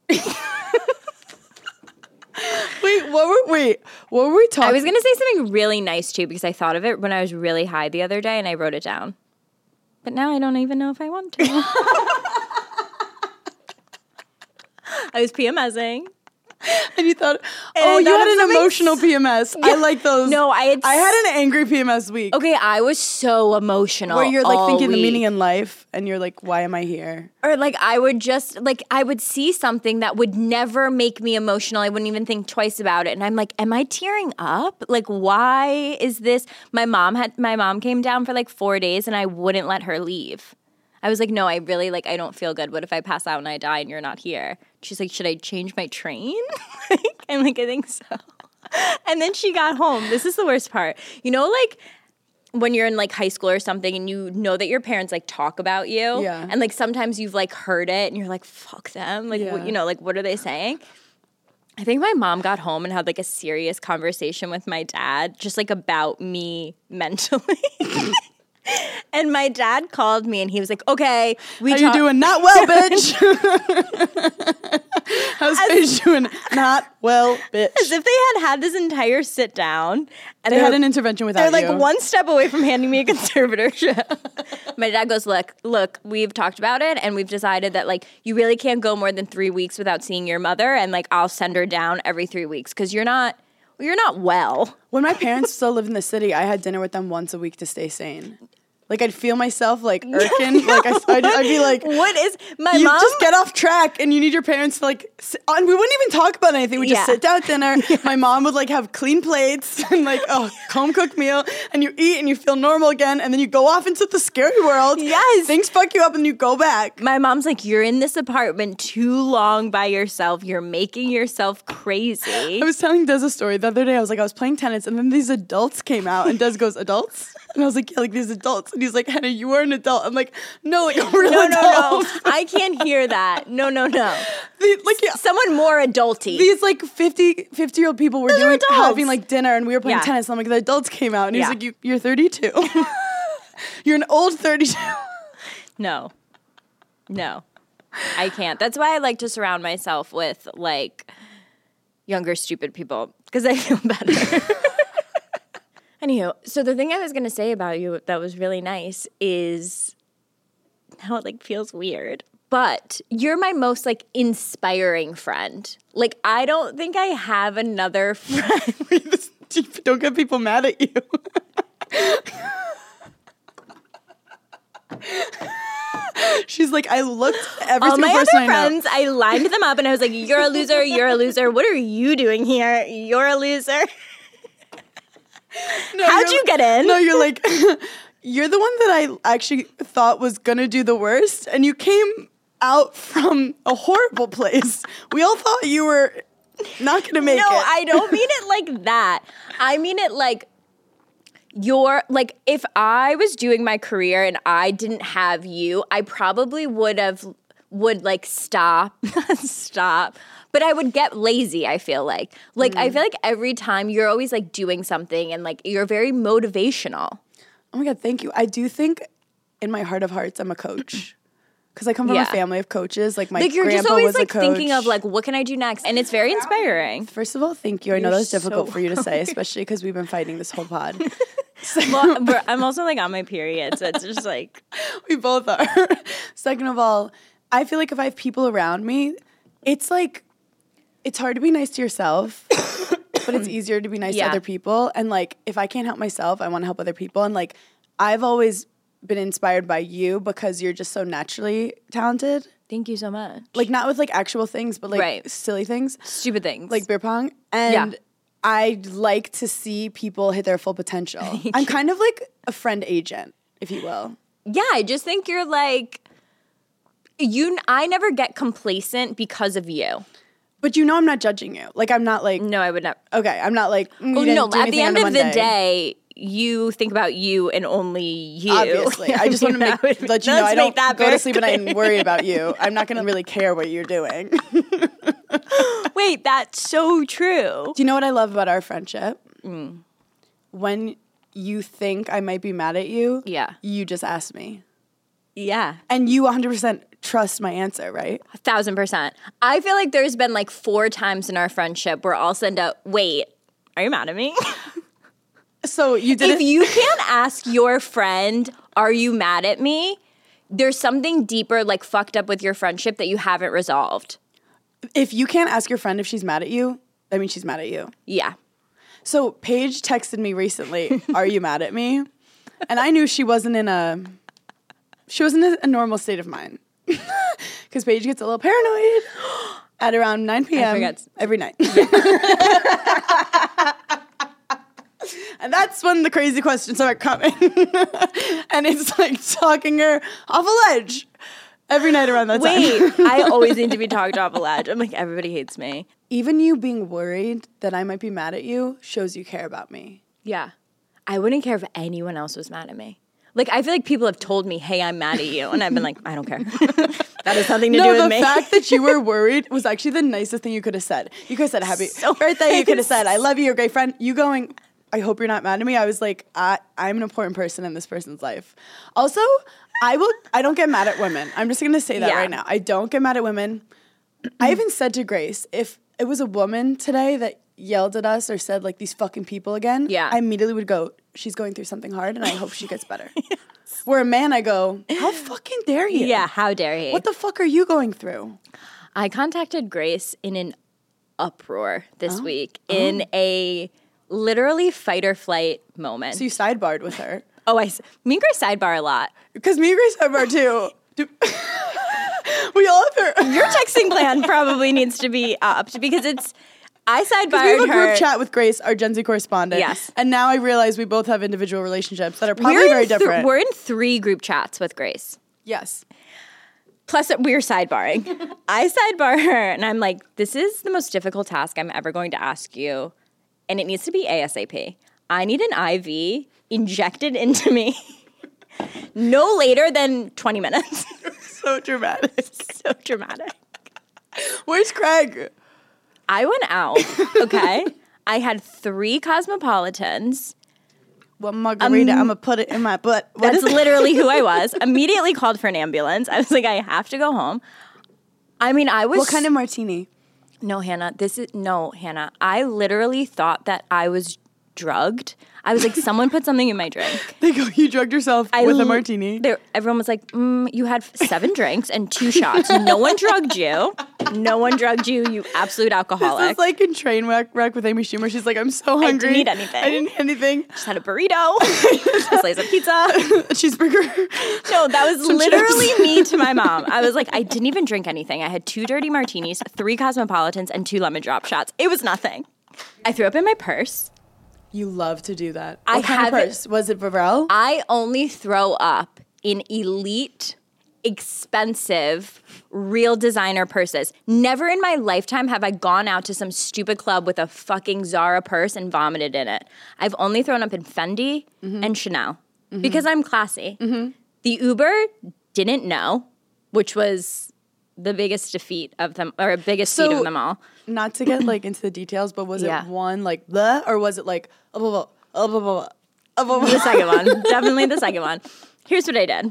What were we talking? I was going to say something really nice, too, because I thought of it when I was really high the other day, and I wrote it down. But now I don't even know if I want to. I was PMSing. And you thought, you had an emotional PMS. Yeah. I like those. No, I had an angry PMS week. Okay, I was so emotional. Where you're like thinking week. The meaning in life, and you're like, why am I here? Or like I would see something that would never make me emotional. I wouldn't even think twice about it. And I'm like, am I tearing up? Like, why is this? My mom came down for like 4 days, and I wouldn't let her leave. I was like, no, I really, like, I don't feel good. What if I pass out and I die and you're not here? She's like, should I change my train? I'm like, I think so. And then she got home. This is the worst part. You know, like, when you're in, like, high school or something and you know that your parents, like, talk about you. Yeah. And, like, sometimes you've, like, heard it and you're like, fuck them. Like, Yeah. you know, like, what are they saying? I think my mom got home and had, like, a serious conversation with my dad just, like, about me mentally. And my dad called me and he was like, okay, How you doing? Not well, bitch. How's Paige doing? Not well, bitch. As if they had this entire sit down. And They had an intervention without They're you. like one step away from handing me a conservatorship. My dad goes, look, we've talked about it and we've decided that, like, you really can't go more than 3 weeks without seeing your mother, and, like, I'll send her down every 3 weeks because you're not well. When my parents still lived in the city, I had dinner with them once a week to stay sane. Like, I'd feel myself, like, irking. Like, I'd be like, what is my you mom? just get off track, and you need your parents to, like, and we wouldn't even talk about anything. We'd just sit down at dinner. My mom would, like, have clean plates and, like, home-cooked meal, and you eat and you feel normal again, and then you go off into the scary world. Yes. Things fuck you up, and you go back. My mom's like, you're in this apartment too long by yourself. You're making yourself crazy. I was telling Des a story the other day. I was like, I was playing tennis, and then these adults came out, and Des goes, adults? And I was like, yeah, like these adults. And he's like, Hannah, you are an adult. I'm like, no, like a real adult. No. I can't hear that. No. Someone more adulty. These like 50-year-old people were having like dinner, and we were playing Yeah. tennis. And I'm like, the adults came out, and he's Yeah. like, you're 32. You're an old 32. No, I can't. That's why I like to surround myself with, like, younger, stupid people, because I feel better. Anywho, so the thing I was going to say about you that was really nice is how it, like, feels weird. But you're my most, like, inspiring friend. Like, I don't think I have another friend. Don't get people mad at you. She's like, I looked every All single my person other I know. friends, I lined them up and I was like, you're a loser, you're a loser. What are you doing here? You're a loser. No, How'd you get in? No, you're like, you're the one that I actually thought was gonna do the worst, and you came out from a horrible place. We all thought you were not gonna make it. No, I don't mean it like that. I mean it like you're like, if I was doing my career and I didn't have you, I probably would like stop, but I would get lazy, I feel like. Like, I feel like every time you're always, like, doing something and, like, you're very motivational. Oh my God, thank you. I do think in my heart of hearts, I'm a coach. Because I come from a family of coaches. Like, my like, you're grandpa just always, was like, a coach. thinking of, like, what can I do next? And it's very inspiring. First of all, thank you. I know that was difficult for you to say, especially because we've been fighting this whole pod. Well, I'm also, like, on my period, so it's just, like. We both are. Second of all, I feel like if I have people around me, it's like, it's hard to be nice to yourself, but it's easier to be nice to other people. And, like, if I can't help myself, I want to help other people. And, like, I've always been inspired by you because you're just so naturally talented. Thank you so much. Like, not with, like, actual things, but, like, silly things. Stupid things. Like beer pong. And I like to see people hit their full potential. I'm kind of like a friend agent, if you will. Yeah, I just think you're, like, I never get complacent because of you. But you know I'm not judging you. Like, I'm not like... No, I would not. Okay, I'm not like... Oh, no, at the end of the day, you think about you and only you. Obviously. I just want to let you know I don't go to sleep at night and worry about you. I'm not going to really care what you're doing. Wait, that's so true. Do you know what I love about our friendship? When you think I might be mad at you, you just ask me. Yeah. And you 100% trust my answer, right? 1,000%. I feel like there's been like 4 times in our friendship where I'll send out, wait, are you mad at me? So you didn't... If you can't ask your friend, are you mad at me? There's something deeper, like, fucked up with your friendship that you haven't resolved. If you can't ask your friend if she's mad at you, I mean, she's mad at you. Yeah. So Paige texted me recently, are you mad at me? And I knew she wasn't in a normal state of mind. Because Paige gets a little paranoid at around 9 p.m. every night. And that's when the crazy questions start coming. And it's like talking her off a ledge every night around that time. Wait, I always need to be talked off a ledge. I'm like, everybody hates me. Even you being worried that I might be mad at you shows you care about me. Yeah. I wouldn't care if anyone else was mad at me. Like, I feel like people have told me, hey, I'm mad at you. And I've been like, I don't care. That has nothing to do with me. No, the fact that you were worried was actually the nicest thing you could have said. You could have said, happy birthday. You could have said, I love you, you're a great friend. You going, I hope you're not mad at me. I was like, I'm an important person in this person's life. Also, I don't get mad at women. I'm just going to say that right now. I don't get mad at women. I even said to Grace, if it was a woman today that yelled at us or said like these fucking people again, I immediately would go, she's going through something hard and I hope she gets better. Yes. Where a man, I go, how fucking dare you? Yeah, how dare he? What the fuck are you going through? I contacted Grace in an uproar this week in a literally fight or flight moment. So you sidebarred with her? Oh, me and Grace sidebar a lot. Because me and Grace sidebar too. We all have her. Your texting plan probably needs to be upped because I sidebarred her. We have a group chat with Grace, our Gen Z correspondent. Yes. And now I realize we both have individual relationships that are probably very different. We're in 3 group chats with Grace. Yes. Plus, we're sidebarring. I sidebar her, and I'm like, this is the most difficult task I'm ever going to ask you, and it needs to be ASAP. I need an IV injected into me no later than 20 minutes. So dramatic. So dramatic. Where's Craig? I went out, okay? I had 3 Cosmopolitans. One margarita, I'm going to put it in my butt. That's literally who I was. Immediately called for an ambulance. I was like, I have to go home. I mean, I was... What kind of martini? No, Hannah. I literally thought that I was drugged. I was like, someone put something in my drink. They go, you drugged yourself with a martini. Everyone was like, you had 7 drinks and 2 shots. No one drugged you. No one drugged you, you absolute alcoholic. This is like in Trainwreck with Amy Schumer. She's like, I'm so hungry. I didn't eat anything. I didn't eat anything. Just had a burrito, a slice of pizza. A cheeseburger. No, that was literally me to my mom. I was like, I didn't even drink anything. I had 2 dirty martinis, 3 Cosmopolitans, and 2 lemon drop shots. It was nothing. I threw up in my purse. You love to do that. What kind of purse? Was it Varel? I only throw up in elite, expensive, real designer purses. Never in my lifetime have I gone out to some stupid club with a fucking Zara purse and vomited in it. I've only thrown up in Fendi and Chanel because I'm classy. The Uber didn't know, which was the biggest defeat of them, or biggest feat of them all. Not to get like into the details, but was it one like the, or was it like the second one? Definitely the second one. Here's what I did.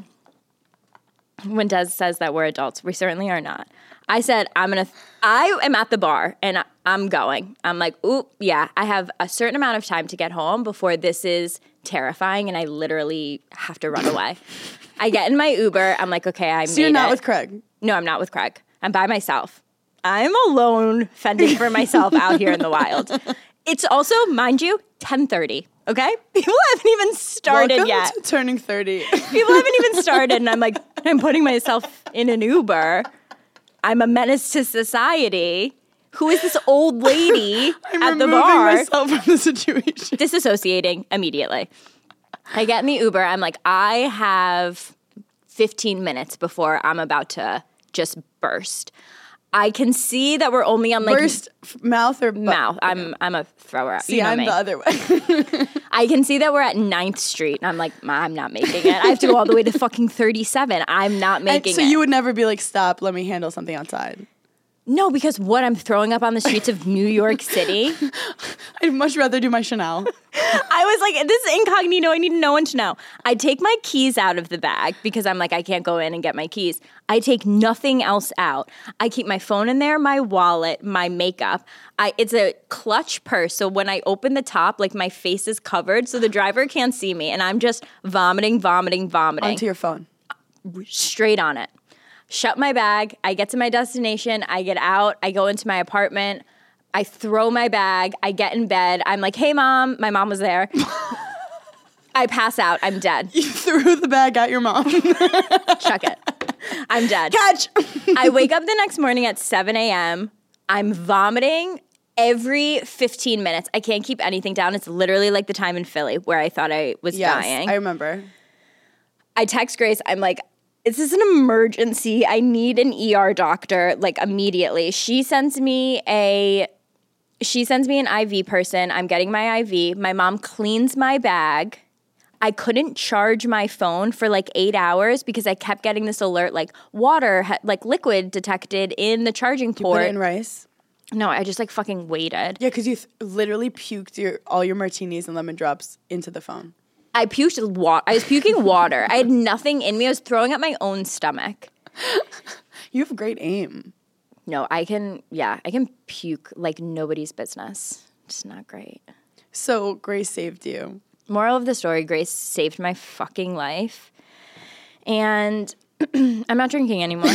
When Des says that we're adults, we certainly are not. I said, I am at the bar and I'm going. I'm like, ooh, yeah, I have a certain amount of time to get home before this is terrifying and I literally have to run away. I get in my Uber. I'm like, okay, I made it. So you're not with Craig? No, I'm not with Craig. I'm by myself. I'm alone fending for myself out here in the wild. It's also, mind you, 10:30, okay? People haven't even started yet. To turning 30. People haven't even started, and I'm like, I'm putting myself in an Uber. I'm a menace to society. Who is this old lady at the bar? I'm removing myself from the situation. Disassociating immediately. I get in the Uber. I'm like, I have 15 minutes before I'm about to just burst. I can see that we're only on like burst mouth or butt? Mouth. I'm a thrower. See, I'm the other way. I can see that we're at 9th Street, and I'm like, I'm not making it. I have to go all the way to fucking 37. I'm not making it. So you would never be like, stop, let me handle something outside. No, because what, I'm throwing up on the streets of New York City? I'd much rather do my Chanel. I was like, this is incognito. I need no one to know. I take my keys out of the bag because I'm like, I can't go in and get my keys. I take nothing else out. I keep my phone in there, my wallet, my makeup. It's a clutch purse, so when I open the top, like my face is covered so the driver can't see me, and I'm just vomiting. Onto your phone. Straight on it. Shut my bag. I get to my destination. I get out. I go into my apartment. I throw my bag. I get in bed. I'm like, hey, Mom. My mom was there. I pass out. I'm dead. You threw the bag at your mom. Chuck it. I'm dead. Catch. I wake up the next morning at 7 a.m. I'm vomiting every 15 minutes. I can't keep anything down. It's literally like the time in Philly where I thought I was dying. I remember. I text Grace. I'm like, this is an emergency. I need an ER doctor, like, immediately. She sends me an IV person. I'm getting my IV. My mom cleans my bag. I couldn't charge my phone for like 8 hours because I kept getting this alert, like water, like liquid detected in the charging port. You put it in rice? No, I just like fucking waited. Yeah, because you literally puked all your martinis and lemon drops into the phone. I puked water. I was puking water. I had nothing in me. I was throwing up my own stomach. You have great aim. No, I can puke like nobody's business. It's not great. So Grace saved you. Moral of the story, Grace saved my fucking life. And I'm not drinking anymore.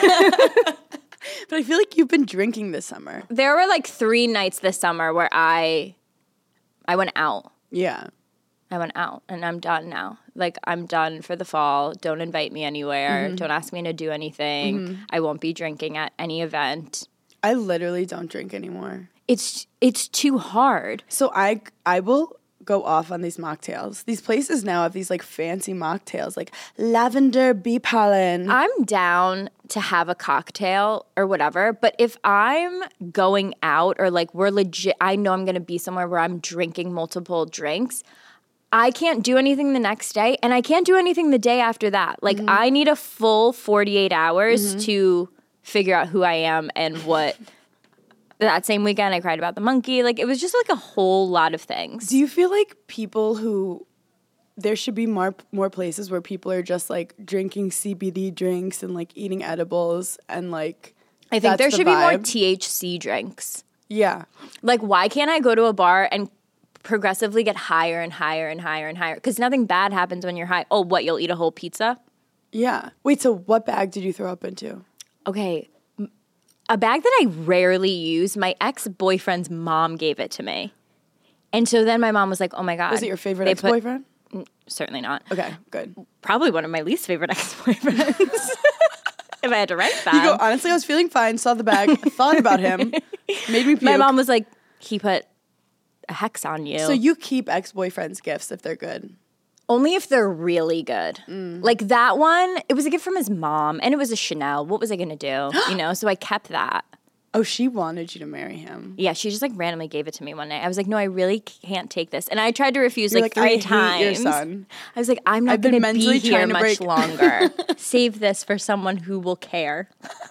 But I feel like you've been drinking this summer. There were like 3 nights this summer where I went out. Yeah. I went out and I'm done now. Like, I'm done for the fall. Don't invite me anywhere. Mm-hmm. Don't ask me to do anything. Mm-hmm. I won't be drinking at any event. I literally don't drink anymore. It's too hard. So I will go off on these mocktails. These places now have these like fancy mocktails, like lavender bee pollen. I'm down to have a cocktail or whatever, but if I'm going out or like we're legit, I know I'm going to be somewhere where I'm drinking multiple drinks, I can't do anything the next day and I can't do anything the day after that. Like, I need a full 48 hours to figure out who I am and what. That same weekend, I cried about the monkey. Like, it was just like a whole lot of things. Do you feel like there should be more places where people are just like drinking CBD drinks and like eating edibles and like I think there should be more THC drinks. Yeah. Like, why can't I go to a bar and progressively get higher and higher and higher and higher? Because nothing bad happens when you're high. Oh, what, you'll eat a whole pizza? Yeah. Wait, so what bag did you throw up into? Okay. A bag that I rarely use, my ex-boyfriend's mom gave it to me. And so then my mom was like, oh my God. Was it your favorite ex-boyfriend? Certainly not. Okay, good. Probably one of my least favorite ex-boyfriends. If I had to rank that. You go, honestly, I was feeling fine, saw the bag, thought about him, made me puke. My mom was like, he put a hex on you. So you keep ex-boyfriends' gifts if they're good? Only if they're really good. Like that one, it was a gift from his mom, and it was a Chanel. What was I going to do? So I kept that. Oh, she wanted you to marry him. Yeah, she just like randomly gave it to me one night. I was like, no, I really can't take this. And I tried to refuse You're like 3 I times. Hate your son. I was like, I'm not going to be here much longer. Save this for someone who will care.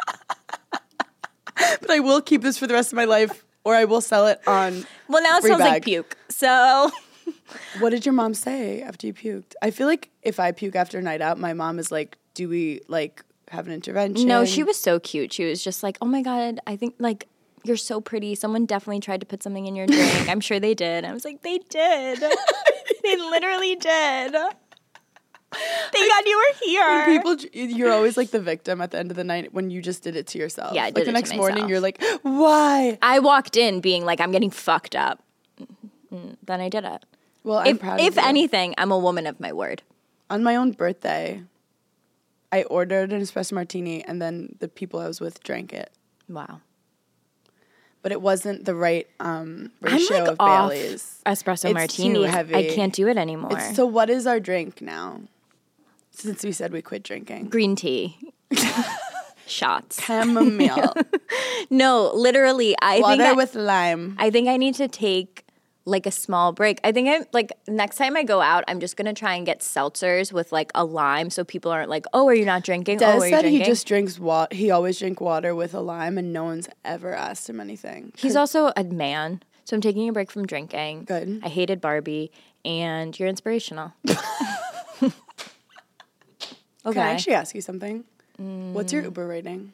But I will keep this for the rest of my life, or I will sell it on Well, now it smells like puke. So... What did your mom say after you puked? I feel like if I puke after a night out, my mom is like, do we like have an intervention? No, she was so cute. She was just like, oh my God, I think like you're so pretty. Someone definitely tried to put something in your drink. I'm sure they did. I was like, they did. They literally did. Thank God you were here. You're always like the victim at the end of the night when you just did it to yourself. Yeah, I did like the it next to morning, myself. you're like, why? I walked in being like, I'm getting fucked up. Then I did it. Well, I'm proud of you. If anything, I'm a woman of my word. On my own birthday, I ordered an espresso martini, and then the people I was with drank it. Wow. But it wasn't the right ratio I'm like of off Bailey's. Espresso martini. Too heavy. I can't do it anymore. So what is our drink now? Since we said we quit drinking. Green tea. Shots. Chamomile. No, literally, Water with lime. I think I need to take like a small break. I think next time I go out, I'm just gonna try and get seltzers with like a lime, so people aren't like, "Oh, are you not drinking?" Des are you said drinking? he just drinks water. He always drink water with a lime, and no one's ever asked him anything. He's also a man, so I'm taking a break from drinking. Good. I hated Barbie, and you're inspirational. Okay. Can I actually ask you something? What's your Uber rating?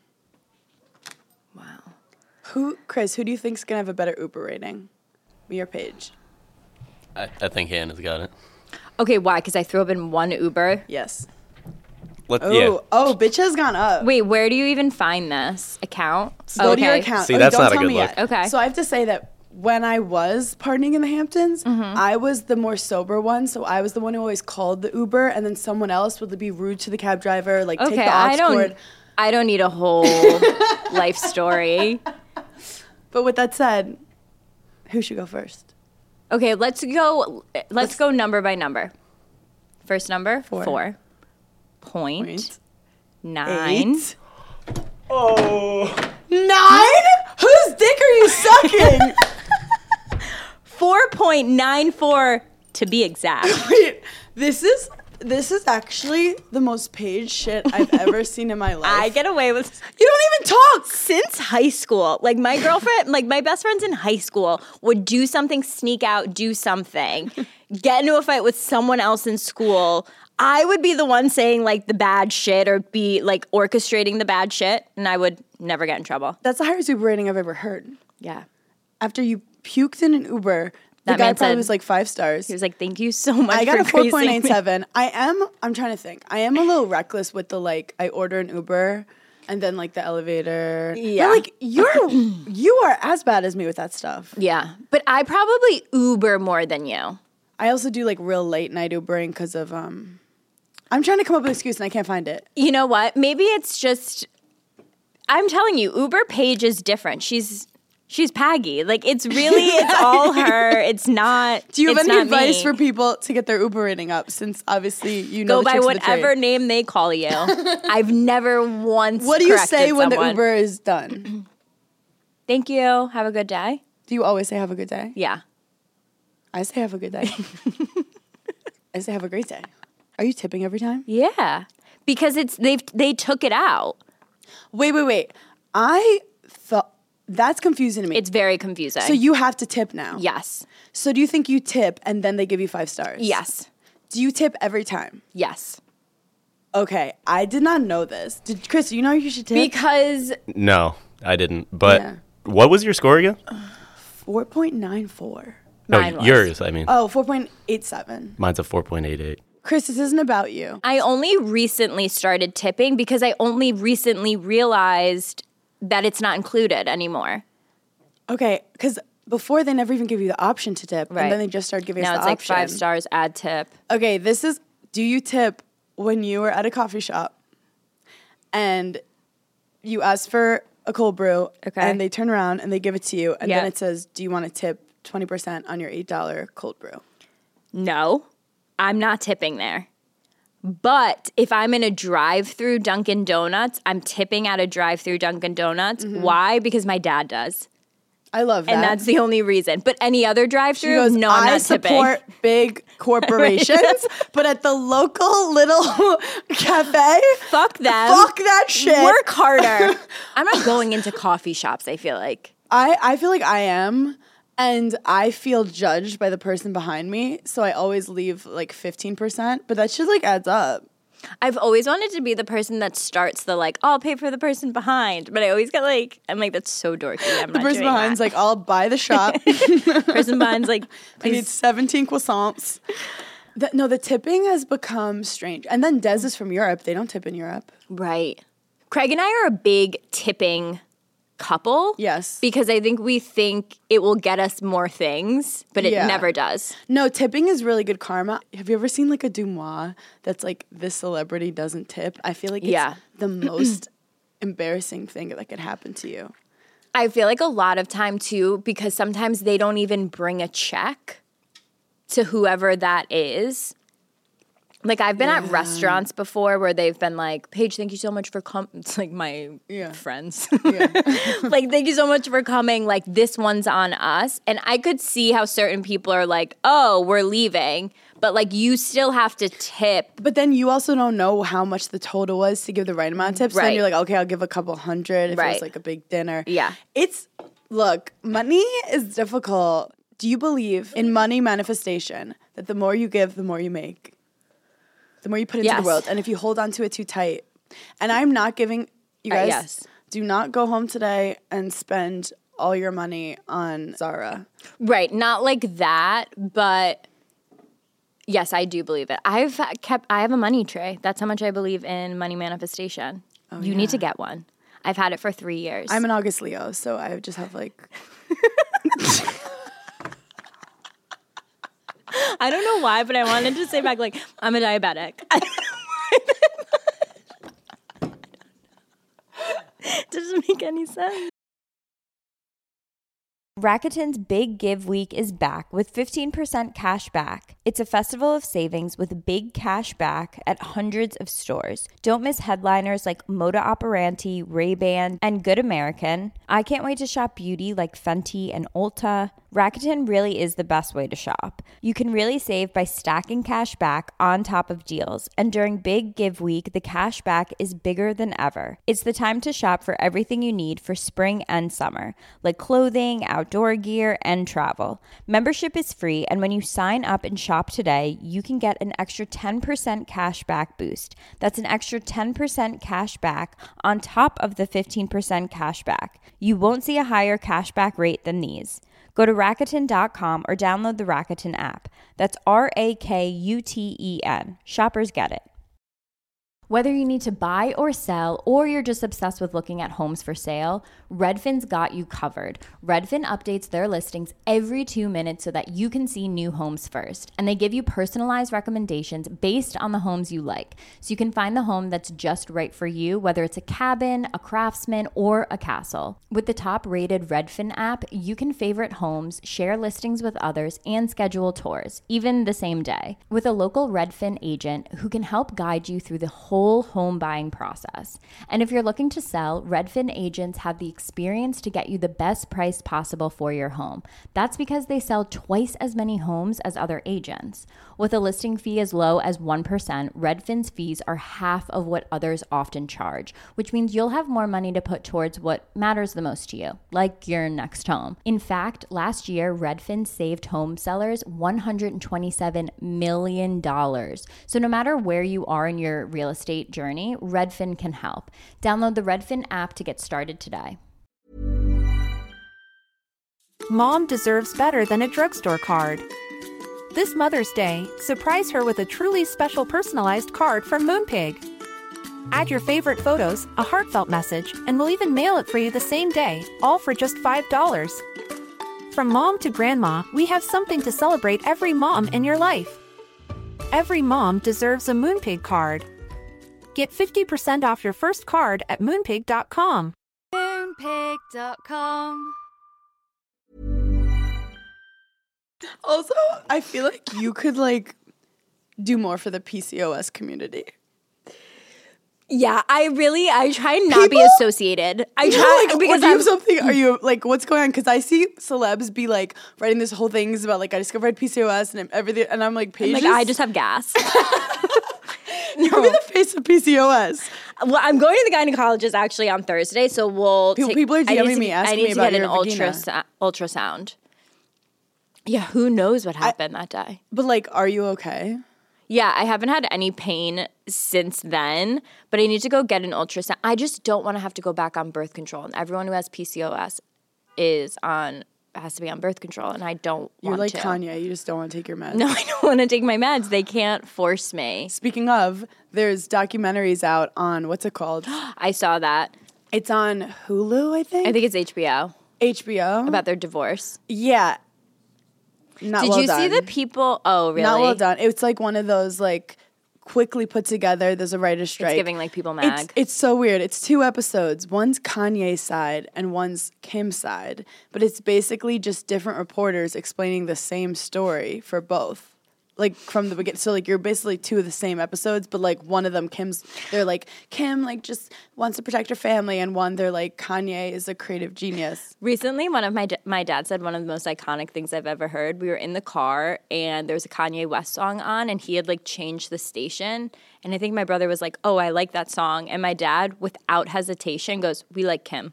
Wow. Chris, who do you think's gonna have a better Uber rating? Me or Paige? I think Hannah's got it. Okay, why? Because I threw up in one Uber? Yes. Yeah. Oh, bitch has gone up. Wait, where do you even find this account? Go to your account. See, that's don't not a tell good me look. yet. Okay. So I have to say that when I was partying in the Hamptons, I was the more sober one. So I was the one who always called the Uber, and then someone else would be rude to the cab driver, like take the aux cord. I don't need a whole life story. But with that said, Who should go first? Okay, let's go number by number. First number, 4. Point 9. 8. Oh. 9? Whose dick are you sucking? 4.94 to be exact. Wait, this is actually the most paid shit I've ever seen in my life. I get away with. You don't even talk. Since high school, like my girlfriend, like my best friends in high school would do something, sneak out, do something, get into a fight with someone else in school. I would be the one saying like the bad shit or be like orchestrating the bad shit, and I would never get in trouble. That's the highest Uber rating I've ever heard. Yeah. After you puked in an Uber, the That guy man probably said- was like 5 stars. He was like, "Thank you so much." I got a for gracing me." 4.87. I'm trying to think. I am a little reckless with the like, I order an Uber and then like the elevator. Yeah. But like you are as bad as me with that stuff. Yeah, but I probably Uber more than you. I also do like real late night Ubering because of I'm trying to come up with an excuse and I can't find it. You know what? Maybe it's just. I'm telling you, Uber Paige is different. She's Paggy. Like it's all her. It's not. Do you have it's any not advice me. for people to get their Uber rating up? Since obviously you know Go the by tricks of the whatever trade. name they call you. I've never once. What do you corrected say when the someone. Uber is done? Thank you. Have a good day. Do you always say have a good day? Yeah. I say have a good day. I say have a great day. Are you tipping every time? Yeah. Because they took it out. Wait. I thought that's confusing to me. It's very confusing. So you have to tip now. Yes. So do you think you tip and then they give you 5 stars? Yes. Do you tip every time? Yes. Okay, I did not know this. Chris, do you know you should tip? Because No, I didn't. But Yeah. what was your score again? 4.94. mine was. Yours, I mean. Oh, 4.87. Mine's a 4.88. Chris, this isn't about you. I only recently started tipping because I only recently realized that it's not included anymore. Okay, because before they never even give you the option to tip, Right. and then they just started giving Now us it's the like option. 5 stars, add tip. Okay, do you tip when you were at a coffee shop and you ask for a cold brew Okay. and they turn around and they give it to you and Yeah. then it says, do you want to tip 20% on your $8 cold brew? No, I'm not tipping there. But if I'm in a drive-through Dunkin' Donuts, I'm tipping at a drive-through Dunkin' Donuts. Why? Because my dad does. I love that. And that's the only reason. But any other She drive-through, goes, no, I'm I not tipping. support big corporations, but at the local little cafe, Fuck them. fuck that shit. Work harder. I'm not going into coffee shops, I feel like. I feel like I am, and I feel judged by the person behind me, so I always leave like 15%, but that shit like adds up. I've always wanted to be the person that starts the like, I'll pay for the person behind. But I always get like, I'm like, that's so dorky. I'm The not person doing behind's that. like, I'll buy the shop. Person behind's like, I need please. 17 croissants. The tipping has become strange. And then Des is from Europe. They don't tip in Europe. Right. Craig and I are a big tipping couple. Yes. Because I think we think it will get us more things, but it Yeah. never does. No, tipping is really good karma. Have you ever seen like a Dumois that's like, this celebrity doesn't tip? I feel like it's Yeah. the most embarrassing thing that could happen to you. I feel like a lot of time too, because sometimes they don't even bring a check to whoever that is. Like I've been at restaurants before where they've been like, Paige, thank you so much for coming. It's like my friends. Like, thank you so much for coming. Like, this one's on us. And I could see how certain people are like, oh, we're leaving. But like, you still have to tip. But then you also don't know how much the total was to give the right amount of tips. So then Right. you're like, okay, I'll give a couple hundred if it Right. was like a big dinner. Yeah. Look, money is difficult. Do you believe in money manifestation, that the more you give, the more you make? The more you put into Yes. the world. And if you hold on to it too tight. And I'm not giving, you guys, yes. do not go home today and spend all your money on Zara. Right. Not like that, but yes, I do believe it. I have a money tray. That's how much I believe in money manifestation. You need to get one. I've had it for 3 years. I'm an August Leo, so I just have like... I don't know why, but I wanted to say back, like, I'm a diabetic. Doesn't make any sense. Rakuten's Big Give Week is back with 15% cash back. It's a festival of savings with big cash back at hundreds of stores. Don't miss headliners like Moda Operandi, Ray-Ban, and Good American. I can't wait to shop beauty like Fenty and Ulta. Rakuten really is the best way to shop. You can really save by stacking cash back on top of deals. And during Big Give Week, the cash back is bigger than ever. It's the time to shop for everything you need for spring and summer, like clothing, outdoor gear, and travel. Membership is free, and when you sign up and shop today, you can get an extra 10% cash back boost. That's an extra 10% cash back on top of the 15% cash back. You won't see a higher cash back rate than these. Go to Rakuten.com or download the Rakuten app. That's Rakuten. Shoppers get it. Whether you need to buy or sell, or you're just obsessed with looking at homes for sale, Redfin's got you covered. Redfin updates their listings every 2 minutes so that you can see new homes first. And they give you personalized recommendations based on the homes you like. So you can find the home that's just right for you, whether it's a cabin, a craftsman, or a castle. With the top-rated Redfin app, you can favorite homes, share listings with others, and schedule tours, even the same day. With a local Redfin agent who can help guide you through the whole home buying process. And if you're looking to sell, Redfin agents have the experience to get you the best price possible for your home. That's because they sell twice as many homes as other agents. With a listing fee as low as 1%, Redfin's fees are half of what others often charge, which means you'll have more money to put towards what matters the most to you, like your next home. In fact, last year, Redfin saved home sellers $127 million. So no matter where you are in your real estate journey, Redfin can help. Download the Redfin app to get started today. Mom deserves better than a drugstore card. This Mother's Day, surprise her with a truly special personalized card from Moonpig. Add your favorite photos, a heartfelt message, and we'll even mail it for you the same day, all for just $5. From mom to grandma, we have something to celebrate every mom in your life. Every mom deserves a Moonpig card. Get 50% off your first card at Moonpig.com. Moonpig.com. Also, I feel like you could like do more for the PCOS community. Yeah, I try not be associated. I try like, because do you have something. Are you like, what's going on? Because I see celebs be like writing this whole things about like I discovered PCOS and everything, and I'm like, Paige, I just have gas. You'll be the face of PCOS. Well, I'm going to the gynecologist actually on Thursday, so people are DMing me asking me about your I need to get an ultrasound. Yeah, who knows what happened that day? But like, are you okay? Yeah, I haven't had any pain since then, but I need to go get an ultrasound. I just don't want to have to go back on birth control. And everyone who has PCOS has to be on birth control, and I don't want to. You're like Kanye. You just don't want to take your meds. No, I don't want to take my meds. They can't force me. Speaking of, there's documentaries out on, what's it called? I saw that. It's on Hulu, I think. I think it's HBO. HBO? About their divorce. Yeah. Did you see the people? Oh, really? Not well done. It's like one of those like quickly put together. There's a writer's strike. It's giving like People Mag. It's so weird. It's 2 episodes. One's Kanye's side and one's Kim's side. But it's basically just different reporters explaining the same story for both. Like from the beginning. So like you're basically 2 of the same episodes, but like one of them they're like Kim like just wants to protect her family, and one they're like Kanye is a creative genius. Recently, one of my dad said one of the most iconic things I've ever heard. We were in the car and there was a Kanye West song on, and he had like changed the station, and I think my brother was like, "Oh, I like that song," and my dad without hesitation goes, "We like Kim."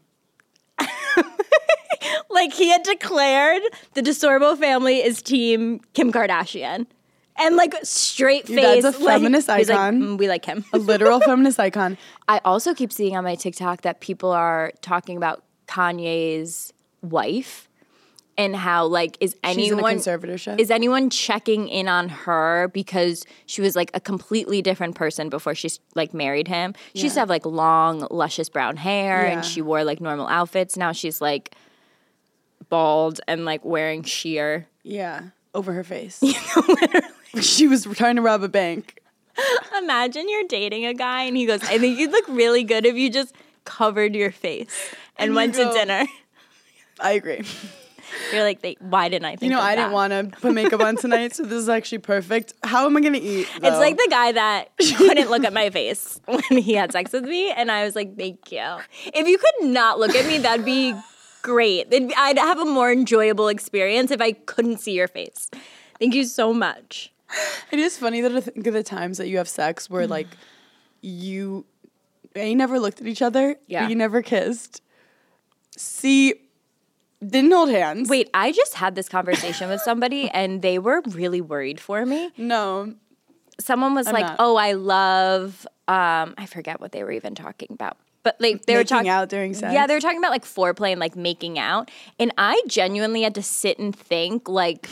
Like he had declared the DeSorbo family is team Kim Kardashian. And like straight face. Your dad's a feminist icon. Like, we like him. A literal feminist icon. I also keep seeing on my TikTok that people are talking about Kanye's wife and how like she's in a conservatorship. Is anyone checking in on her because she was like a completely different person before she's like married him. She used to have like long, luscious brown hair and she wore like normal outfits. Now she's like bald and like wearing sheer. Yeah, over her face. Literally. She was trying to rob a bank. Imagine you're dating a guy and he goes, "I think you'd look really good if you just covered your face and went to dinner." I agree. You're like, why didn't I think of that? I didn't want to put makeup on tonight, so this is actually perfect. How am I going to eat, though? It's like the guy that couldn't look at my face when he had sex with me, and I was like, thank you. If you could not look at me, that'd be great. I'd have a more enjoyable experience if I couldn't see your face. Thank you so much. It is funny that I think of the times that you have sex where, like, you never looked at each other. Yeah. You never kissed. C, didn't hold hands. Wait, I just had this conversation with somebody, and they were really worried for me. No. Someone was like, not. oh, I love, I forget what they were even talking about. But like they were talking out during sex. Yeah, they were talking about like foreplay and like making out. And I genuinely had to sit and think like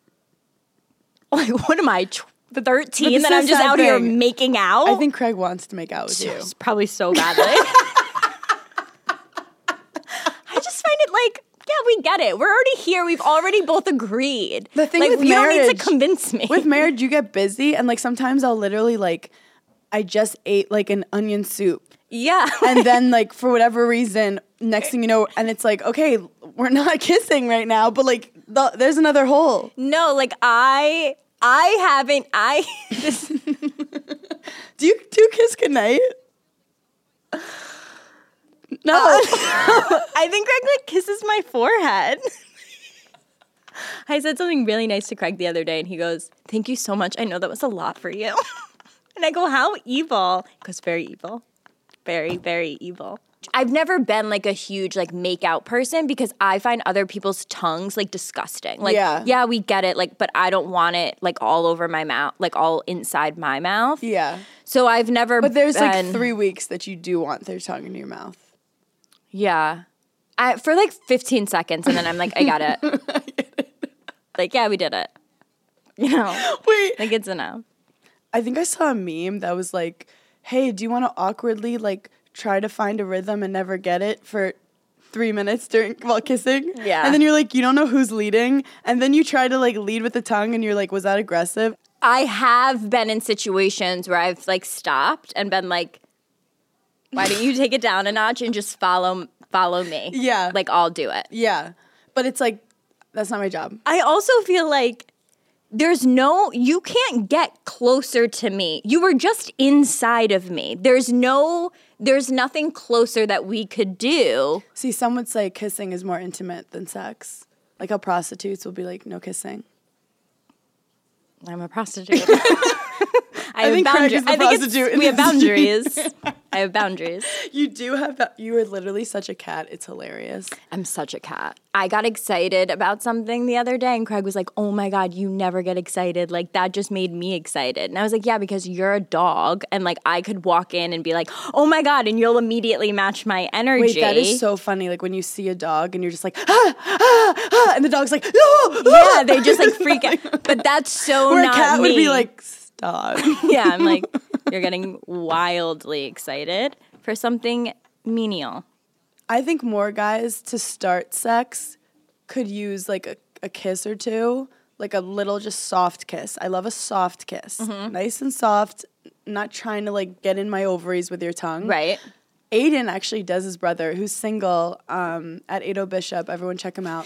what am I, 13 that I'm just out here making out? I think Craig wants to make out with you. Probably so badly. I just find it like, yeah, we get it. We're already here. We've already both agreed. The thing like, with you marriage, don't need to convince me. With marriage, you get busy, and like sometimes I'll literally like, I just ate like an onion soup. Yeah. And then like for whatever reason, next thing you know, and it's like, okay, we're not kissing right now, but like there's another hole. No, like I haven't. Do you kiss goodnight? No. I think Craig like kisses my forehead. I said something really nice to Craig the other day, and he goes, "Thank you so much. I know that was a lot for you." And I go, "How evil?" He goes, "Very evil. Very, very evil." I've never been like a huge like make out person because I find other people's tongues like disgusting. Like, yeah, we get it. Like, but I don't want it like all over my mouth, like all inside my mouth. Yeah. So I've never. But there's like 3 weeks that you do want their tongue in your mouth. Yeah. For like 15 seconds, and then I'm like, I got it. I get it. Like, yeah, we did it. You know? Wait. Like, it's enough. I think I saw a meme that was like, hey, do you want to awkwardly like try to find a rhythm and never get it for 3 minutes while kissing? Yeah. And then you're like, you don't know who's leading. And then you try to like lead with the tongue and you're like, was that aggressive? I have been in situations where I've like stopped and been like, why don't you take it down a notch and just follow me? Yeah. Like, I'll do it. Yeah. But it's like, that's not my job. I also feel like you can't get closer to me. You were just inside of me. There's nothing closer that we could do. See, some would say kissing is more intimate than sex. Like how prostitutes will be like, no kissing. I'm a prostitute. I think Craig is the prostitute. We have boundaries. I have boundaries. You do have that. You are literally such a cat. It's hilarious. I'm such a cat. I got excited about something the other day, and Craig was like, oh my God, you never get excited. Like, that just made me excited. And I was like, yeah, because you're a dog, and like, I could walk in and be like, oh my God, and you'll immediately match my energy. Wait, that is so funny. Like, when you see a dog, and you're just like, and the dog's like, no. Yeah, they just like freak out. But that's so Where not a cat me. would be like, stop. Yeah, I'm like, you're getting wildly excited for something menial. I think more guys to start sex could use like a kiss or two, like a little just soft kiss. I love a soft kiss. Mm-hmm. Nice and soft, not trying to like get in my ovaries with your tongue. Right. Aiden actually does his brother, who's single, at Ado Bishop. Everyone check him out.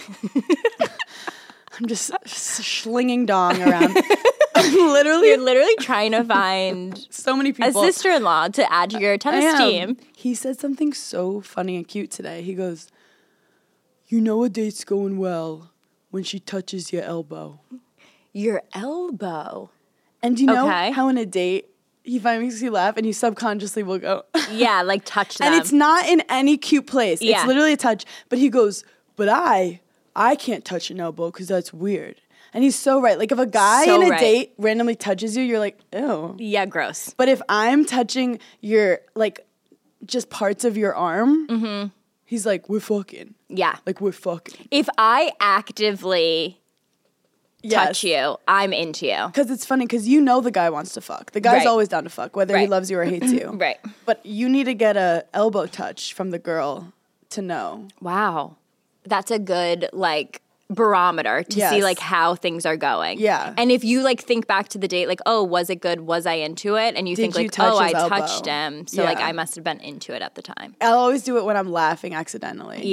I'm just slinging dong around. You're literally trying to find so many people. A sister-in-law to add to your tennis team. He said something so funny and cute today. He goes, you know a date's going well when she touches your elbow. Your elbow? And do you know how in a date, he finally makes you laugh and you subconsciously will go. Yeah, like touch them. And it's not in any cute place. Yeah. It's literally a touch. But he goes, but I can't touch an elbow because that's weird. And he's so right. Like, if a guy in a date randomly touches you, you're like, ew. Yeah, gross. But if I'm touching your, like, just parts of your arm, he's like, we're fucking. Yeah. Like, we're fucking. If I actively touch you, I'm into you. Because it's funny, because you know the guy wants to fuck. The guy's always down to fuck, whether he loves you or hates you. Right. But you need to get a elbow touch from the girl to know. Wow. That's a good, like, barometer to see like how things are going. Yeah. And if you like think back to the date, like, oh, was it good? Was I into it? And you think like, oh, I touched him. So like I must have been into it at the time. I'll always do it when I'm laughing accidentally. Yeah.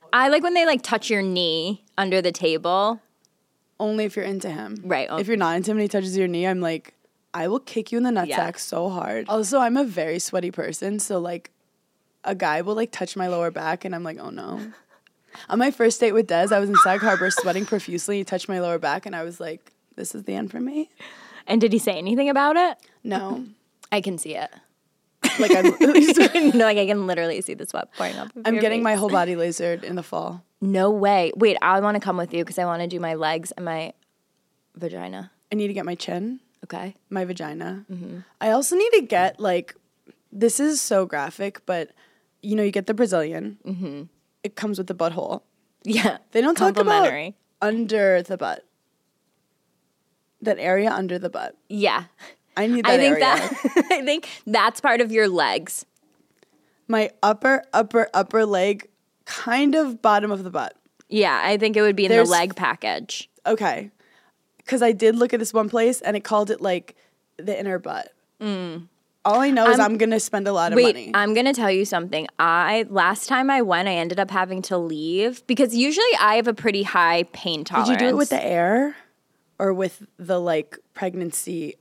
I like when they like touch your knee under the table. Only if you're into him. Right. If you're not into him and he touches your knee, I'm like, I will kick you in the nutsack so hard. Also, I'm a very sweaty person, so like a guy will like touch my lower back and I'm like, oh no. On my first date with Des, I was in Sag Harbor sweating profusely. He touched my lower back and I was like, this is the end for me. And did he say anything about it? No. I can see it. Like I'm No, like I can literally see the sweat pouring up. I'm getting my whole body lasered in the fall. No way. Wait, I want to come with you because I want to do my legs and my vagina. I need to get my chin, Okay. my vagina. I also need to get like, this is so graphic, but you know, you get the Brazilian. It comes with the butthole. Yeah. They don't talk about Complimentary. under the butt. That area under the butt. Yeah. I need that area. I think that's part of your legs. My upper leg, kind of bottom of the butt. Yeah, I think it would be in There's- the leg package. Okay. Because I did look at this one place and it called it like the inner butt. All I know is I'm going to spend a lot of money. I'm going to tell you something. Last time I went, I ended up having to leave because usually I have a pretty high pain tolerance. Did you do it with the air or with the like pregnancy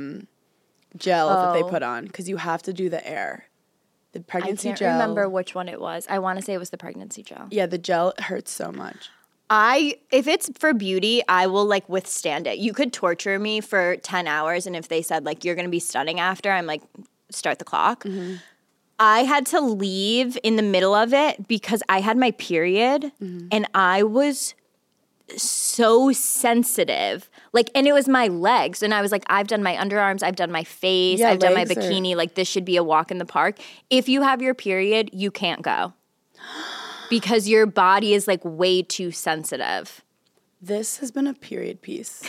gel that they put on? Because you have to do the air. The pregnancy I can't gel. remember which one it was. I want to say it was the pregnancy gel. Yeah, the gel hurts so much. If it's for beauty, I will like withstand it. You could torture me for 10 hours and if they said like you're going to be stunning after, I'm like start the clock. I had to leave in the middle of it because I had my period and I was so sensitive. Like, and it was my legs. And I was like, I've done my underarms, I've done my face, Yeah, I've done my legs bikini. Like, this should be a walk in the park. If you have your period, you can't go because your body is like way too sensitive. This has been a period piece.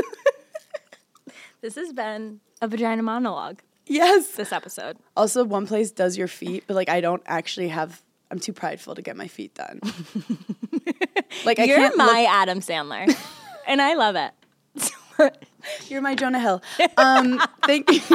This has been a vagina monologue. Yes. This episode. Also, one place does your feet, but like I don't actually have. I'm too prideful to get my feet done. Like I You're can't. my Adam Sandler, and I love it. You're my Jonah Hill. Thank you.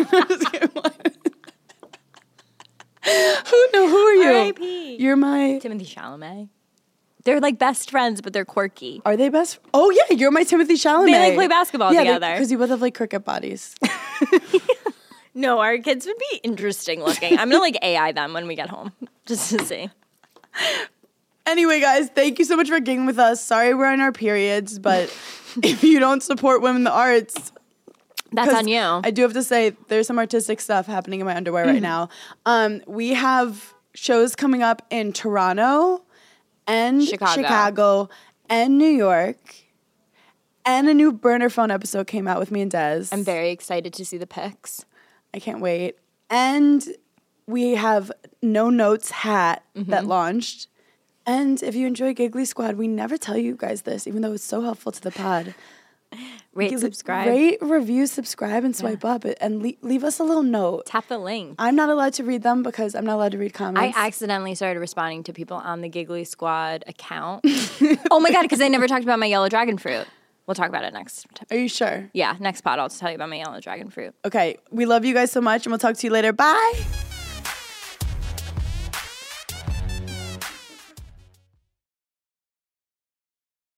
Who are you? R.I.P. You're my. Timothy Chalamet. They're like best friends, but they're quirky. Are they best? Oh yeah, you're my Timothy Chalamet. They like play basketball together. Because you both have like cricket bodies. No, our kids would be interesting looking. I'm gonna like AI them when we get home, just to see. Anyway, guys, thank you so much for gigging with us. Sorry we're on our periods, but if you don't support women in the arts, that's on you. I do have to say there's some artistic stuff happening in my underwear right now. We have shows coming up in Toronto and Chicago and New York. And a new burner phone episode came out with me and Des. I'm very excited to see the pics. I can't wait. And we have No Notes hat that launched. And if you enjoy Giggly Squad, we never tell you guys this, even though it's so helpful to the pod. Rate, subscribe. Rate, review, subscribe, and swipe up. And leave us a little note. Tap the link. I'm not allowed to read them because I'm not allowed to read comments. I accidentally started responding to people on the Giggly Squad account. Oh my God, because I never talked about my yellow dragon fruit. We'll talk about it next. Are you sure? Yeah, next pod I'll tell you about my yellow dragon fruit. Okay, we love you guys so much, and we'll talk to you later. Bye.